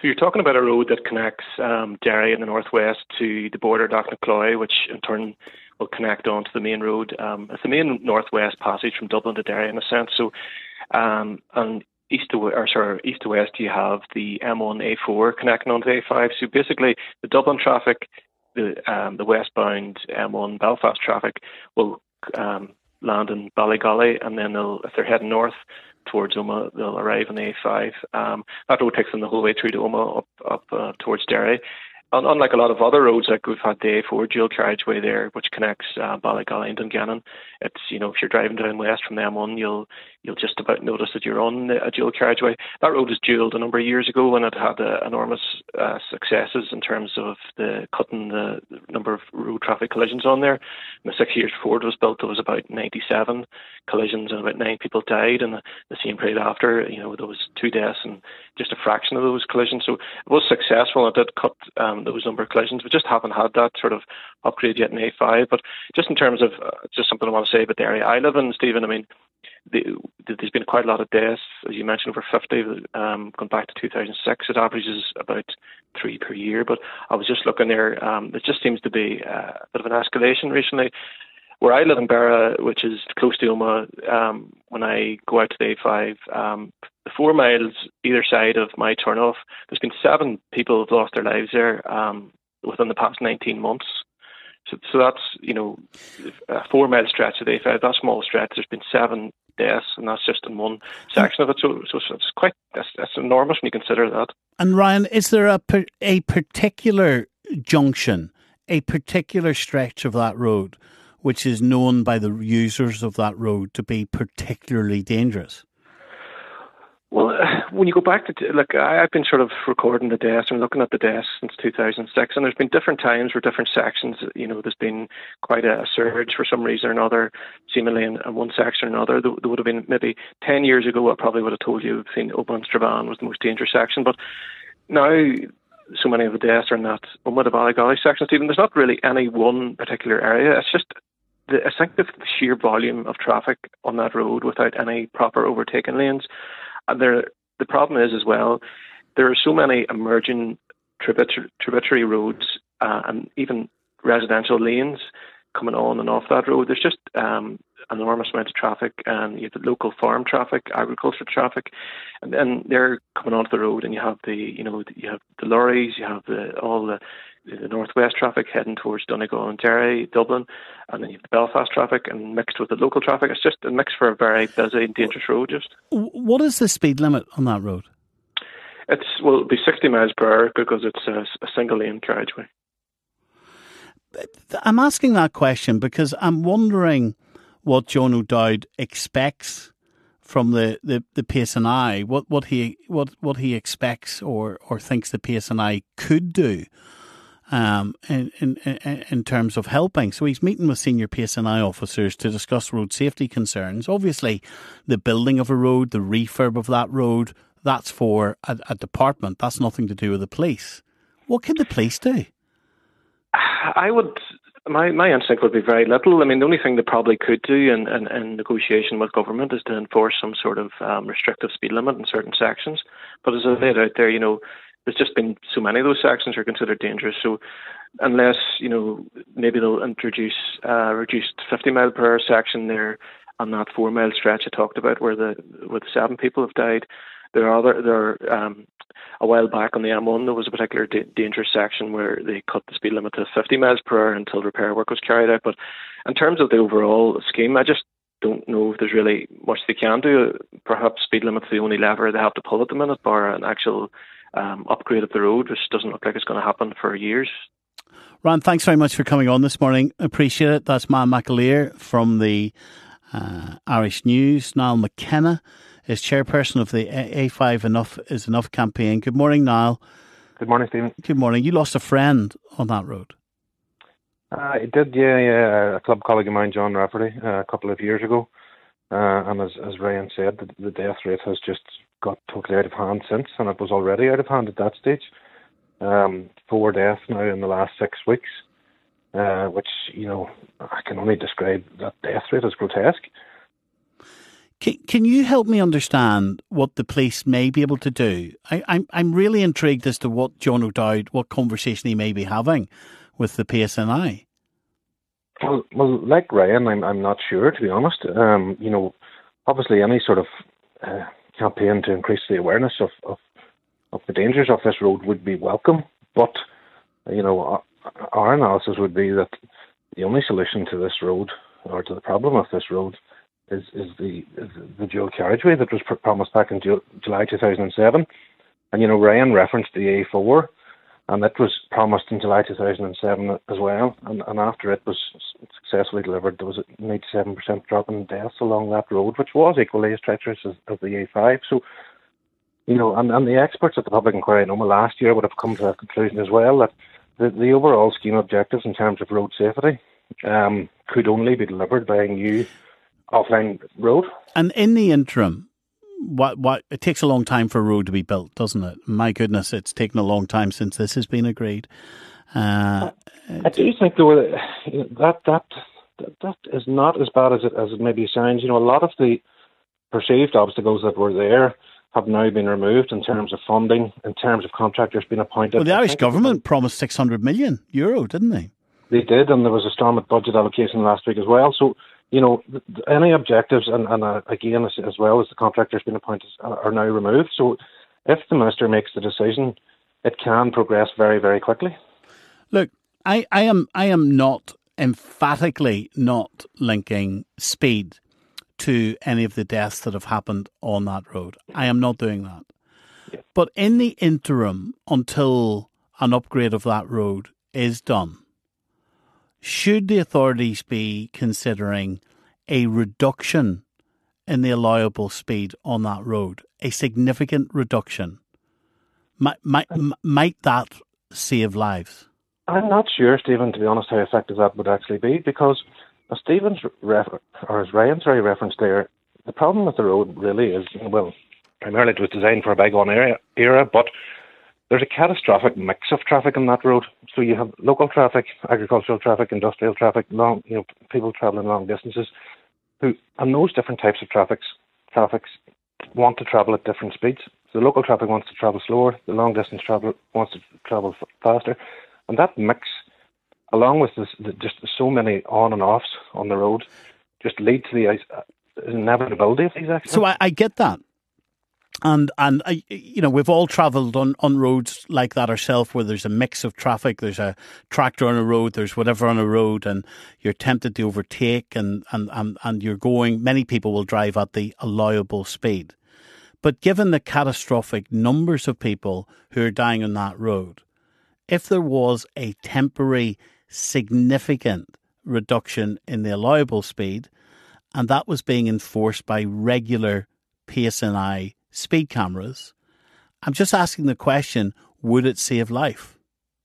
you're talking about a road that connects um, Derry in the northwest to the border of Doughnacloy, which in turn will connect onto the main road. Um, it's the main northwest passage from Dublin to Derry in a sense. So, um, and east to or sorry, east to west, you have the M one A four connecting onto A five. So basically, the Dublin traffic, the um, the westbound M one Belfast traffic will um, land in Ballygolly, and then they'll, if they're heading north towards Omagh, they'll arrive on the A five. Um, that road takes them the whole way through to Omagh up up uh, towards Derry. Unlike a lot of other roads, like we've had the A four dual carriageway there, which connects uh, Ballygolly and Dungannon. It's, you know, if you're driving down west from the M one, you'll you'll just about notice that you're on a dual carriageway. That road was dualed a number of years ago, and it had uh, enormous uh, successes in terms of the cutting the number of road traffic collisions on there. In the six years before it was built, there was about ninety-seven collisions and about nine people died. And the, the same period after, you know, there was two deaths and just a fraction of those collisions. So it was successful. It did cut um, those number of collisions. We just haven't had that sort of upgrade yet in A five. But just in terms of uh, just something I want to say about the area I live in, Stephen, I mean, the, there's been quite a lot of deaths, as you mentioned, over fifty, um, going back to two thousand six. It averages about three per year. But I was just looking there, um, there just seems to be uh, a bit of an escalation recently. Where I live in Barra, which is close to Omagh, um, when I go out to the A five, um, the four miles either side of my turnoff, there's been seven people who've lost their lives there um, within the past nineteen months. So, so that's, you know, a four mile stretch of the A five, that small stretch, there's been seven deaths, and that's just in one section of it. So, so it's quite, that's, that's enormous when you consider that. And Ryan, is there a, a particular junction, a particular stretch of that road, which is known by the users of that road to be particularly dangerous? Well, uh, when you go back to, look, I, I've been sort of recording the deaths and looking at the deaths since two thousand six, and there's been different times where different sections, you know, there's been quite a, a surge for some reason or another, seemingly in, in one section or another. There, there would have been maybe ten years ago, I probably would have told you, Saint Oban Strabane was the most dangerous section, but now so many of the deaths are in that Omagh to Ballygolly section, Stephen. There's not really any one particular area. It's just, the, I think the sheer volume of traffic on that road without any proper overtaking lanes. And there, the problem is as well, there are so many emerging tributary, tributary roads uh, and even residential lanes coming on and off that road. There's just um, an enormous amount of traffic, and you have the local farm traffic, agricultural traffic, and then they're coming onto the road, and you have the, you know, you have the lorries, you have the all the the northwest traffic heading towards Donegal and Derry, Dublin, and then you have the Belfast traffic and mixed with the local traffic. It's just a mix for a very busy and dangerous road. Just what is the speed limit on that road? It's well, it'll be sixty miles per hour because it's a, a single lane carriageway. I'm asking that question because I'm wondering what John O'Dowd expects from the, the, the P S N I, what, what he what what he expects or, or thinks the P S N I could do um, in, in in terms of helping. So he's meeting with senior P S N I officers to discuss road safety concerns. Obviously, the building of a road, the refurb of that road, that's for a, a department. That's nothing to do with the police. What can the police do? I would... My my instinct would be very little. I mean, the only thing they probably could do in, in, in negotiation with government is to enforce some sort of um, restrictive speed limit in certain sections. But as I laid out there, you know, there's just been so many of those sections are considered dangerous. So unless, you know, maybe they'll introduce a reduced fifty mile per hour section there on that four mile stretch I talked about where the where the seven people have died. There are other there are, um, a while back on the M one, there was a particular da- dangerous section where they cut the speed limit to fifty miles per hour until repair work was carried out. But in terms of the overall scheme, I just don't know if there's really much they can do. Perhaps speed limit's the only lever they have to pull at the minute, bar an actual um, upgrade of the road, which doesn't look like it's going to happen for years. Ron, thanks very much for coming on this morning. Appreciate it. That's Man McAleer from the uh, Irish News. Niall McKenna is chairperson of the A five Enough is Enough campaign. Good morning, Niall. Good morning, Stephen. Good morning. You lost a friend on that road. Uh, I did, yeah, yeah. A club colleague of mine, John Rafferty, uh, a couple of years ago. Uh, and as, as Ryan said, the, the death rate has just got totally out of hand since, and it was already out of hand at that stage. Um, four deaths now in the last six weeks, uh, which, you know, I can only describe that death rate as grotesque. Can, can you help me understand what the police may be able to do? I, I'm I'm really intrigued as to what John O'Dowd, what conversation he may be having with the P S N I. Well, well, like Ryan, I'm I'm not sure, to be honest. Um, you know, obviously any sort of uh, campaign to increase the awareness of, of of the dangers of this road would be welcome. But you know, our, our analysis would be that the only solution to this road, or to the problem of this road, is is the is the dual carriageway that was pr- promised back in Ju- July two thousand seven. And you know, Ryan referenced the A four. And it was promised in July two thousand seven as well. And, and after it was successfully delivered, there was an eighty-seven percent drop in deaths along that road, which was equally as treacherous as, as the A five. So, you know, and, and the experts at the Public Inquiry Noma last year would have come to that conclusion as well, that the, the overall scheme objectives in terms of road safety um, could only be delivered by a new offline road. And in the interim, What what it takes a long time for a road to be built, doesn't it? My goodness, it's taken a long time since this has been agreed. Uh, I do think though that that that that is not as bad as it as it maybe sounds. You know, a lot of the perceived obstacles that were there have now been removed in terms of funding, in terms of contractors being appointed. Well, the Irish government promised six hundred million euro, didn't they? They did, and there was a Stormont budget allocation last week as well. So, you know, any objectives, and, and uh, again, as, as well as the contractors being appointed, are, are now removed. So if the Minister makes the decision, it can progress very, very quickly. Look, I, I am I am not emphatically not linking speed to any of the deaths that have happened on that road. I am not doing that. Yeah. But in the interim, until an upgrade of that road is done, should the authorities be considering a reduction in the allowable speed on that road, a significant reduction? Might, might, might that save lives? I'm not sure, Stephen, to be honest, how effective that would actually be, because as Stephen's refer- or as Ryan sorry referenced there, the problem with the road really is, well, primarily it was designed for a bygone era, era, but there's a catastrophic mix of traffic on that road. So you have local traffic, agricultural traffic, industrial traffic, long, you know, people travelling long distances, who, and those different types of traffics, traffics want to travel at different speeds. So the local traffic wants to travel slower, the long distance travel wants to travel f- faster, and that mix, along with this, the, just so many on and offs on the road, just lead to the uh, inevitability of these accidents. So I, I get that. And, and I, you know, we've all travelled on, on roads like that ourselves, where there's a mix of traffic, there's a tractor on a road, there's whatever on a road, and you're tempted to overtake, and, and, and, and you're going, many people will drive at the allowable speed. But given the catastrophic numbers of people who are dying on that road, if there was a temporary, significant reduction in the allowable speed, and that was being enforced by regular P S N I speed cameras, I'm just asking the question, would it save life?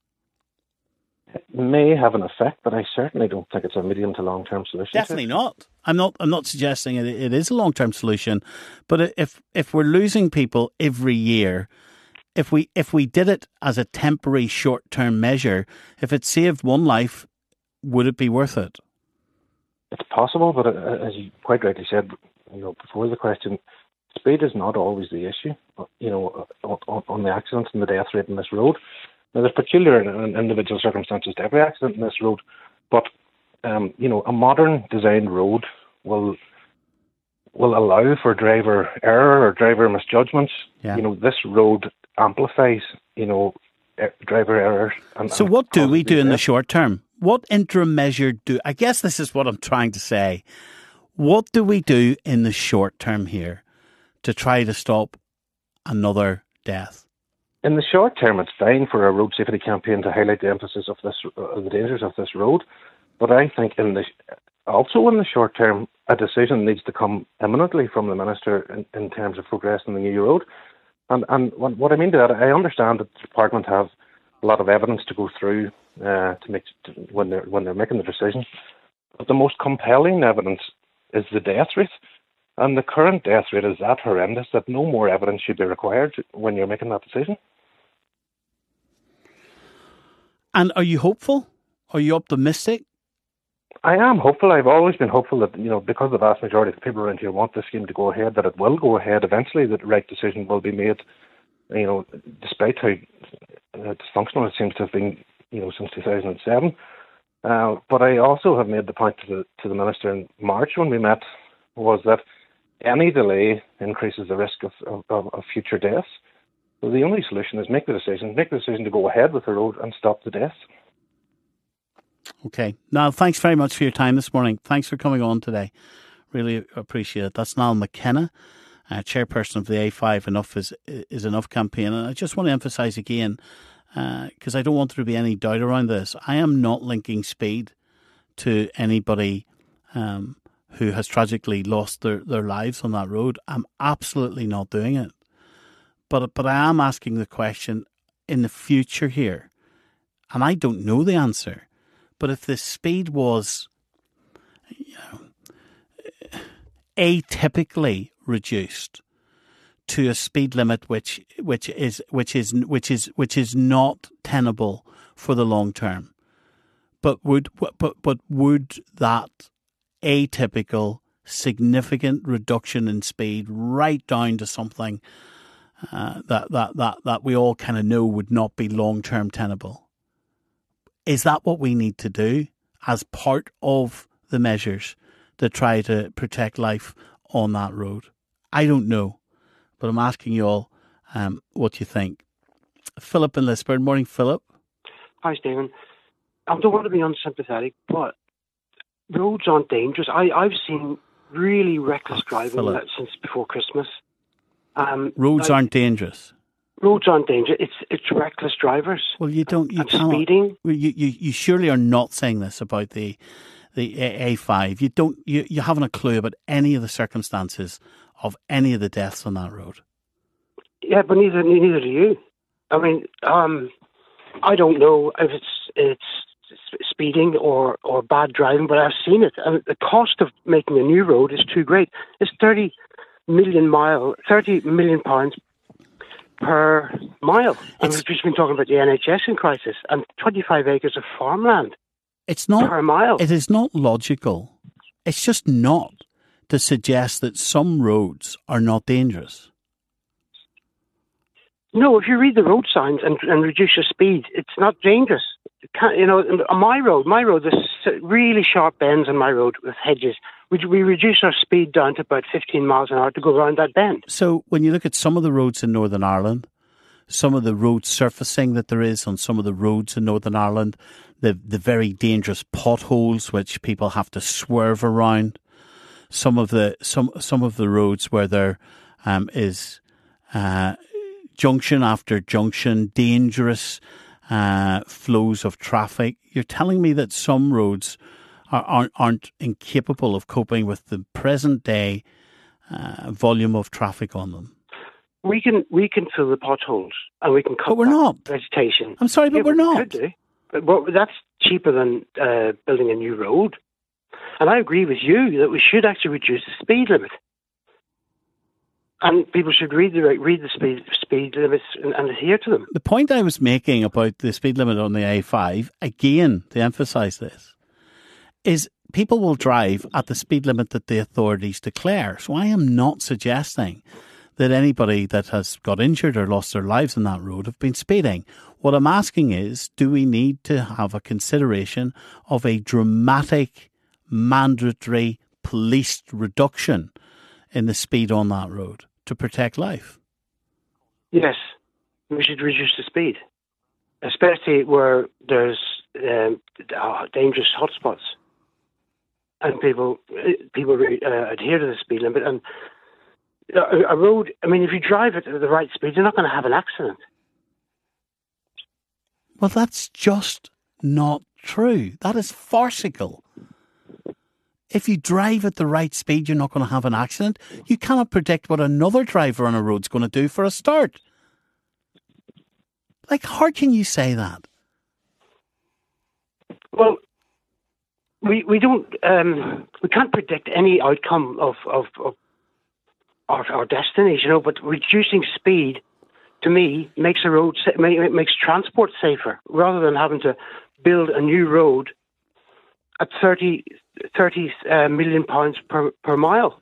It may have an effect, but I certainly don't think it's a medium to long-term solution. Definitely not. I'm not I'm not suggesting it, it is a long-term solution, but if if we're losing people every year, if we if we did it as a temporary short-term measure, if it saved one life, would it be worth it? It's possible, but as you quite rightly said, you know, before the question, speed is not always the issue, you know, on, on the accidents and the death rate in this road. Now, there's peculiar and individual circumstances to every accident in this road, but, um, you know, a modern designed road will will allow for driver error or driver misjudgments. Yeah. You know, this road amplifies, you know, driver errors. And, so and what do we do in death. the short term? What interim measure do, I guess this is what I'm trying to say, what do we do in the short term here to try to stop another death? In the short term, it's fine for a road safety campaign to highlight the emphasis of this, uh, the dangers of this road. But I think in the also in the short term, a decision needs to come imminently from the Minister in, in terms of progressing the new road. And and what I mean by that, I understand that the Department have a lot of evidence to go through uh, to make to, when they're when they're making the decision. But the most compelling evidence is the death rate. And the current death rate is that horrendous that no more evidence should be required when you're making that decision. And are you hopeful? Are you optimistic? I am hopeful. I've always been hopeful that, you know, because the vast majority of the people around here want this scheme to go ahead, that it will go ahead eventually, that the right decision will be made, you know, despite how uh, dysfunctional it seems to have been, you know, since two thousand seven. Uh, but I also have made the point to the, to the Minister in March when we met, was that any delay increases the risk of, of, of future deaths. So the only solution is make the decision, make the decision to go ahead with the road and stop the deaths. Okay. Niall, thanks very much for your time this morning. Thanks for coming on today. Really appreciate it. That's Niall McKenna, uh, chairperson of the A five Enough is, is Enough campaign. And I just want to emphasise again, because uh, I don't want there to be any doubt around this, I am not linking speed to anybody um, who has tragically lost their, their lives on that road. I'm absolutely not doing it. But, but I am asking the question in the future here, and I don't know the answer. But if the speed was, you know, atypically reduced to a speed limit which which is which is which is which is not tenable for the long term, but would but but would that atypical significant reduction in speed right down to something uh, that that that that we all kind of know would not be long term tenable? Is that what we need to do as part of the measures to try to protect life on that road? I don't know, but I'm asking you all um, what you think. Philip in Lisburn. Morning, Philip. Hi, Stephen. I don't want to be unsympathetic, but roads aren't dangerous. I, I've seen really reckless oh, driving Philip. since before Christmas. Um, roads like, aren't dangerous. Roads aren't dangerous. It's it's reckless drivers. Well, you don't. You and cannot, speeding. You, you you surely are not saying this about the the A five. You don't. You you haven't a clue about any of the circumstances of any of the deaths on that road. Yeah, but neither neither do you. I mean, um, I don't know if it's it's speeding or, or bad driving, but I've seen it. And the cost of making a new road is too great. It's thirty million mile, thirty million pounds per mile. And we've just been talking about the N H S in crisis and twenty-five acres of farmland. It's not per mile. It is not logical. It's just not to suggest that some roads are not dangerous. No, if you read the road signs and, and reduce your speed, it's not dangerous. It can't, you know, on my road, my road, there's really sharp bends on my road with hedges. We, we reduce our speed down to about fifteen miles an hour to go around that bend. So when you look at some of the roads in Northern Ireland, some of the road surfacing that there is on some of the roads in Northern Ireland, the, the very dangerous potholes which people have to swerve around, some of the some some of the roads where there um, is uh, junction after junction, dangerous uh, flows of traffic. You're telling me that some roads are, aren't, aren't incapable of coping with the present day uh, volume of traffic on them? We can we can fill the potholes and we can cut but we're not. vegetation. I'm sorry, but yeah, we're not. We could do. But well, that's cheaper than uh, building a new road. And I agree with you that we should actually reduce the speed limit. And people should read the read the speed speed limits and, and adhere to them. The point I was making about the speed limit on the A five, again, to emphasise this, is people will drive at the speed limit that the authorities declare. So I am not suggesting that anybody that has got injured or lost their lives on that road have been speeding. What I'm asking is, do we need to have a consideration of a dramatic, mandatory, policed reduction in the speed on that road to protect life? Yes, we should reduce the speed, especially where there's um, dangerous hotspots, and people people uh, adhere to the speed limit. And a, a road, I mean, if you drive it at the right speed, you're not going to have an accident. Well, that's just not true. That is farcical. If you drive at the right speed, you're not going to have an accident. You cannot predict what another driver on a road's going to do for a start. Like, how can you say that? Well, we we don't um, we can't predict any outcome of of, of our, our destinies, you know. But reducing speed, to me, makes a road makes transport safer rather than having to build a new road at thirty, thirty uh, million pounds per, per mile.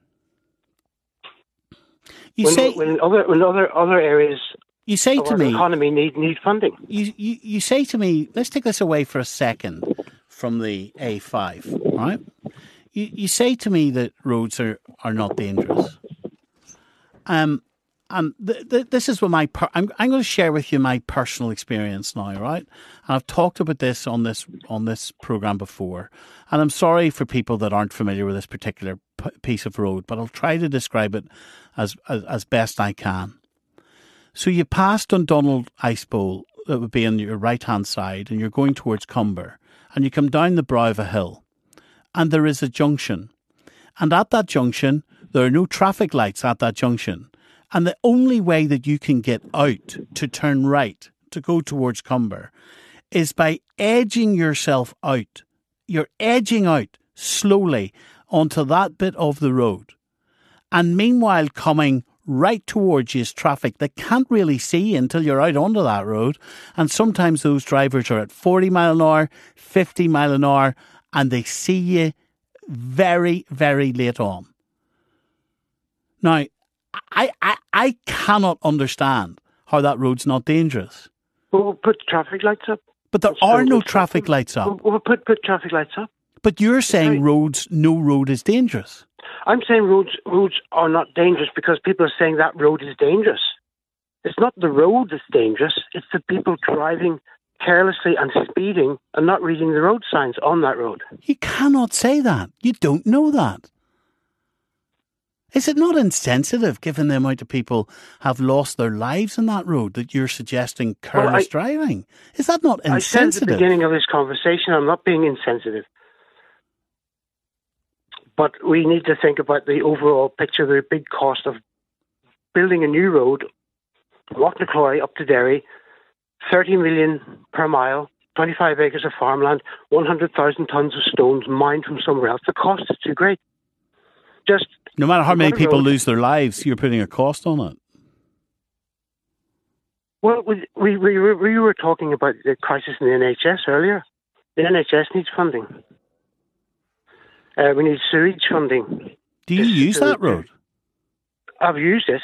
You when, say when other when other other areas you say of to our me economy need need funding. You, you you say to me, let's take this away for a second from the A five, right? You you say to me that roads are, are not dangerous. Um, and th- th- this is what my per- I'm I'm going to share with you my personal experience now, right? And I've talked about this on this on this program before, and I'm sorry for people that aren't familiar with this particular p- piece of road, but I'll try to describe it as as, as best I can. So you pass Dundonald Ice Bowl, that would be on your right-hand side, and you're going towards Cumber, and you come down the brow of a hill, and there is a junction. And at that junction, there are no traffic lights at that junction. And the only way that you can get out to turn right, to go towards Cumber, is by edging yourself out. You're edging out slowly onto that bit of the road. And meanwhile coming right towards you is traffic that can't really see until you're out onto that road. And sometimes those drivers are at forty mile an hour, fifty mile an hour, and they see you very, very late on. Now, I, I, I cannot understand how that road's not dangerous. Well, we'll put traffic lights up. But there are no traffic lights up. We'll put, put traffic lights up. But you're saying roads, no road is dangerous. I'm saying roads roads are not dangerous because people are saying that road is dangerous. It's not the road that's dangerous. It's the people driving carelessly and speeding and not reading the road signs on that road. You cannot say that. You don't know that. Is it not insensitive, given the amount of people have lost their lives on that road, that you're suggesting careless well, I, driving? Is that not insensitive? I said at the beginning of this conversation, I'm not being insensitive. But we need to think about the overall picture, the big cost of building a new road, Loughnacloy up to Derry, thirty million per mile, twenty-five acres of farmland, one hundred thousand tonnes of stones mined from somewhere else. The cost is too great. Just no matter how many people road. lose their lives, you're putting a cost on it. Well, we, we, we, we were talking about the crisis in the N H S earlier. The N H S needs funding. Uh, we need sewage funding. Do you use sewage. that road? I've used it.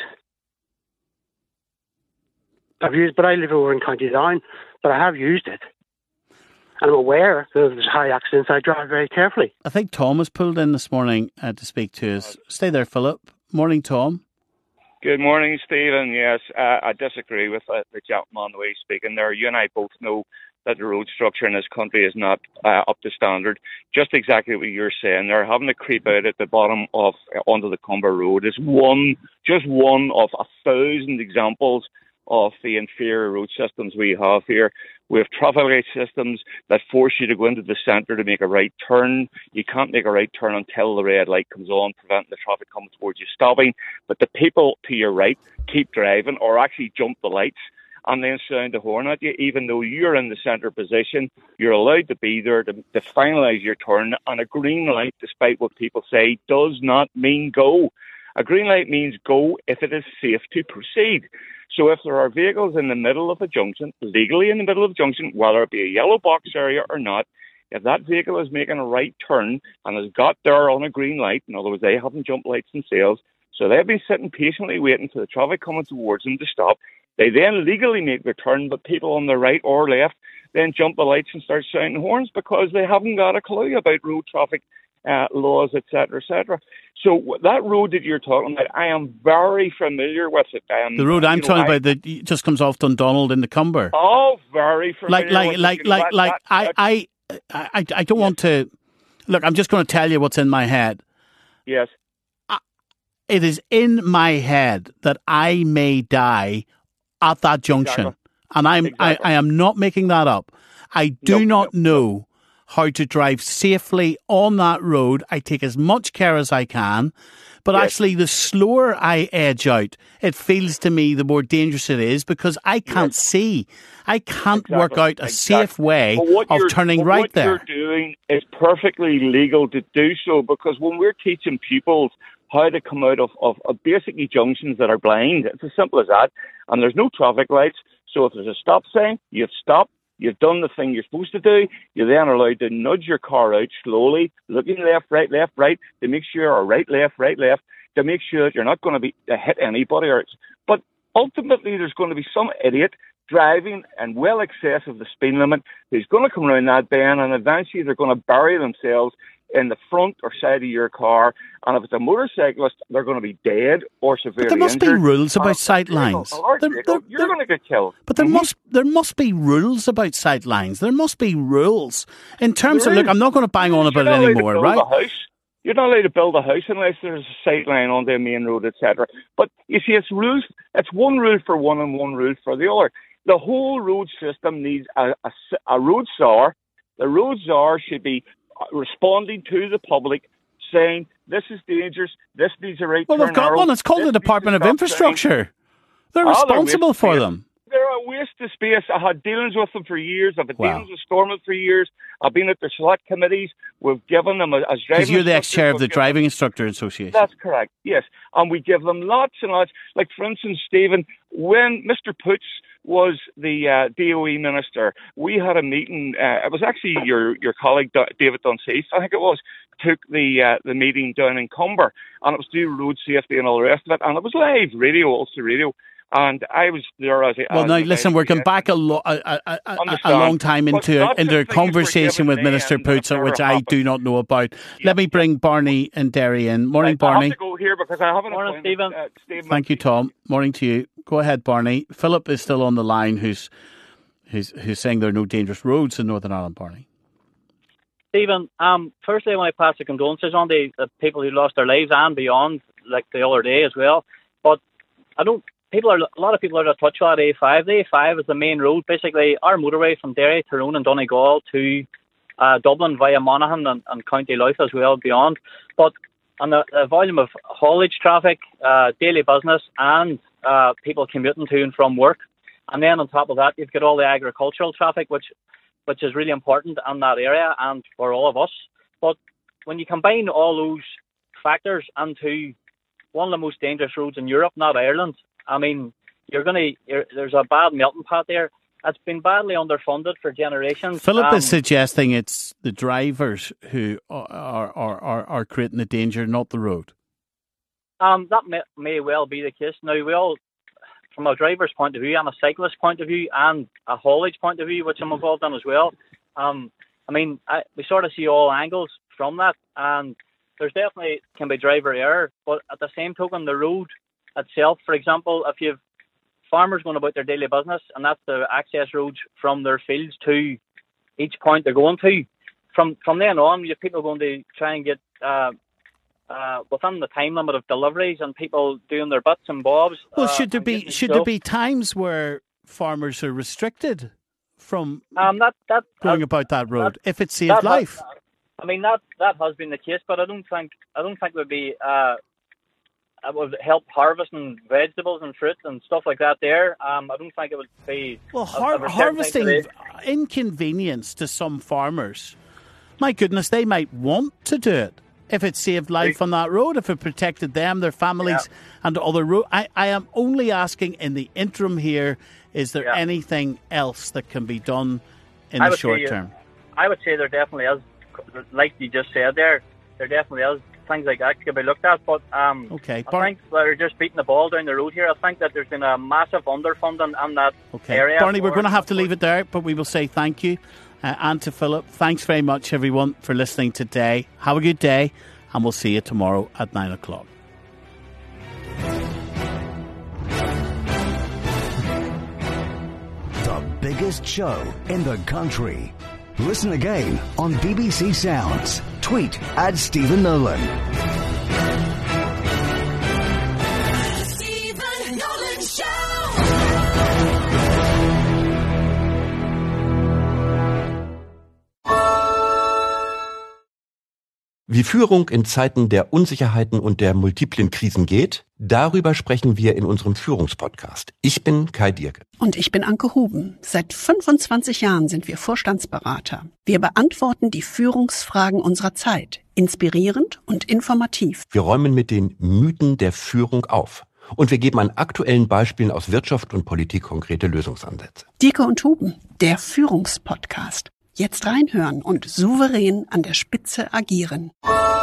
I've used, but I live over in County Down, but I have used it. And I'm aware that if there's high accidents, I drive very carefully. I think Tom was pulled in this morning uh, to speak to us. Stay there, Philip. Morning, Tom. Good morning, Stephen. Yes, uh, I disagree with uh, the gentleman the way he's speaking there. You and I both know that the road structure in this country is not uh, up to standard. Just exactly what you're saying. They're having to creep out at the bottom of uh, onto the Cumber Road. It's one, just one of a thousand examples of the inferior road systems we have here. We have traffic light systems that force you to go into the centre to make a right turn. You can't make a right turn until the red light comes on, preventing the traffic coming towards you stopping. But the people to your right keep driving or actually jump the lights and then sound the horn at you, even though you're in the centre position. You're allowed to be there to, to finalise your turn, and a green light, despite what people say, does not mean go. A green light means go if it is safe to proceed. So if there are vehicles in the middle of a junction, legally in the middle of a junction, whether it be a yellow box area or not, if that vehicle is making a right turn and has got there on a green light, in other words, they haven't jumped lights themselves, so they've been sitting patiently waiting for the traffic coming towards them to stop. They then legally make their turn, but people on the right or left then jump the lights and start sounding horns because they haven't got a clue about road traffic uh, laws, et cetera, et cetera. So that road that you're talking about, I am very familiar with it. Um, the road I'm know, talking I, about that just comes off Dundonald into Cumber. Oh, very familiar. Like, like, with like, it. like, that, like. That, I, that, I, I, I don't yes. want to. Look, I'm just going to tell you what's in my head. Yes. It is in my head that I may die at that junction, exactly. and I'm exactly. I, I am not making that up. I do nope, not nope, know nope. how to drive safely on that road. I take as much care as I can, but yes. actually, the slower I edge out, it feels to me the more dangerous it is because I can't yes. see. I can't exactly. work out a exactly. safe way of turning but right what there. What you're doing is perfectly legal to do so, because when we're teaching pupils how to come out of, of, of basically junctions that are blind, it's as simple as that, and there's no traffic lights, so if there's a stop sign, you stop, You've done the thing you're supposed to do. You're then allowed to nudge your car out slowly, looking left, right, left, right, to make sure, or right, left, right, left, to make sure that you're not going to be to hit anybody. Or it's, but ultimately, there's going to be some idiot driving in well excess of the speed limit who's going to come around that bend, and eventually they're going to bury themselves in the front or side of your car. And if it's a motorcyclist, they're going to be dead or severely injured. But there must injured. be rules about Um, sight lines. Alert, There- there- you're going to get killed. But there Mhm. must there must be rules about sight lines. There must be rules in terms There of look. is. I'm not going to bang on You're about not it allowed to anymore, build right? a house. You're not allowed to build a house unless there's a sight line on the main road, et cetera. But you see, it's rules. It's one rule for one and one rule for the other. The whole road system needs a, a, a road czar. The road czar should be responding to the public, saying this is dangerous. This needs a right Well, turn they've got arrow, one. It's called this the needs Department to of stop Infrastructure. sign. They're Ah, they're responsible waste for space. them. They're a waste of space. I had dealings with them for years. I've had Wow. dealings with Stormont for years. I've been at their select committees. We've given them, as driving Because you're the instructors, ex-chair of we've the given- Driving Instructor Association. That's correct, yes. And we give them lots and lots. Like, for instance, Stephen, when Mister Poots was the uh, D O E minister, we had a meeting. Uh, it was actually your, your colleague, D- David Dunseith, I think it was, took the uh, the meeting down in Cumber. And it was to do road safety and all the rest of it. And it was live radio, Ulster Radio. And I was there as a... Well, as now a listen, we're going back a, lo- a, a, a, a, a long time into a, into a conversation with Minister Poots, which I do not know about. Let me bring Barney and Derry in. Morning, I Barney. have to go here because I haven't... Morning, Stephen. Uh, Stephen. Thank you, Tom. Morning to you. Go ahead, Barney. Philip is still on the line, who's who's who's saying there are no dangerous roads in Northern Ireland, Barney. Stephen, um, firstly, I want to pass the condolences on the, the people who lost their lives and beyond, like the other day as well. But I don't. People are a lot of people are out of touch with A five. The A five is the main road, basically our motorway from Derry, Tyrone, and Donegal to uh, Dublin via Monaghan and, and County Louth as well beyond. But on the, the volume of haulage traffic, uh, daily business, and uh, people commuting to and from work, and then on top of that, you've got all the agricultural traffic, which which is really important in that area and for all of us. But when you combine all those factors into one of the most dangerous roads in Europe, not Ireland, I mean, you're going to. There's a bad melting pot there. It's been badly underfunded for generations. Philip Um, is suggesting it's the drivers who are are, are are creating the danger, not the road. Um, that may, may well be the case. Now, we all, from a driver's point of view and a cyclist point of view and a haulage point of view, which I'm involved in as well, um, I mean, I, we sort of see all angles from that, and there's definitely can be driver error, but at the same token, the road itself, for example, if you've farmers going about their daily business, and that's the access roads from their fields to each point they're going to, from from then on, you have people going to try and get uh, uh, within the time limit of deliveries, and people doing their bits and bobs. Well, uh, should there and be getting should stuff. there be times where farmers are restricted from um, that, that, going that, about that road that- if it saved that- life? I mean, that that has been the case, but I don't think I don't think it would be. Uh, it would help harvesting vegetables and fruit and stuff like that there. Um, I don't think it would be... Well, a- har- a restricting harvesting thing to inconvenience to some farmers. My goodness, they might want to do it if it saved life on that road, if it protected them, their families, and other road. I, I am only asking in the interim here, is there anything else that can be done in I the would short say, uh, term? I would say there definitely is, like you just said there, there definitely is things like that could be looked at. But um, Okay, I Bar- think they're just beating the ball down the road here. I think that there's been a massive underfunding in that Okay, area. Barney, we're for- going to have to leave it there, but we will say thank you. Uh, and to Philip, thanks very much, everyone, for listening today. Have a good day, and we'll see you tomorrow at nine o'clock. The biggest show in the country. Listen again on B B C Sounds. Tweet at Stephen Nolan. Stephen Nolan Show. Wie Führung in Zeiten der Unsicherheiten und der multiplen Krisen geht, darüber sprechen wir in unserem Führungspodcast. Ich bin Kai Dierke. Und ich bin Anke Huben. Seit fünfundzwanzig Jahren sind wir Vorstandsberater. Wir beantworten die Führungsfragen unserer Zeit. Inspirierend und informativ. Wir räumen mit den Mythen der Führung auf Und wir geben an aktuellen Beispielen aus Wirtschaft und Politik konkrete Lösungsansätze. Dirke und Huben, der Führungspodcast. Jetzt reinhören und souverän an der Spitze agieren.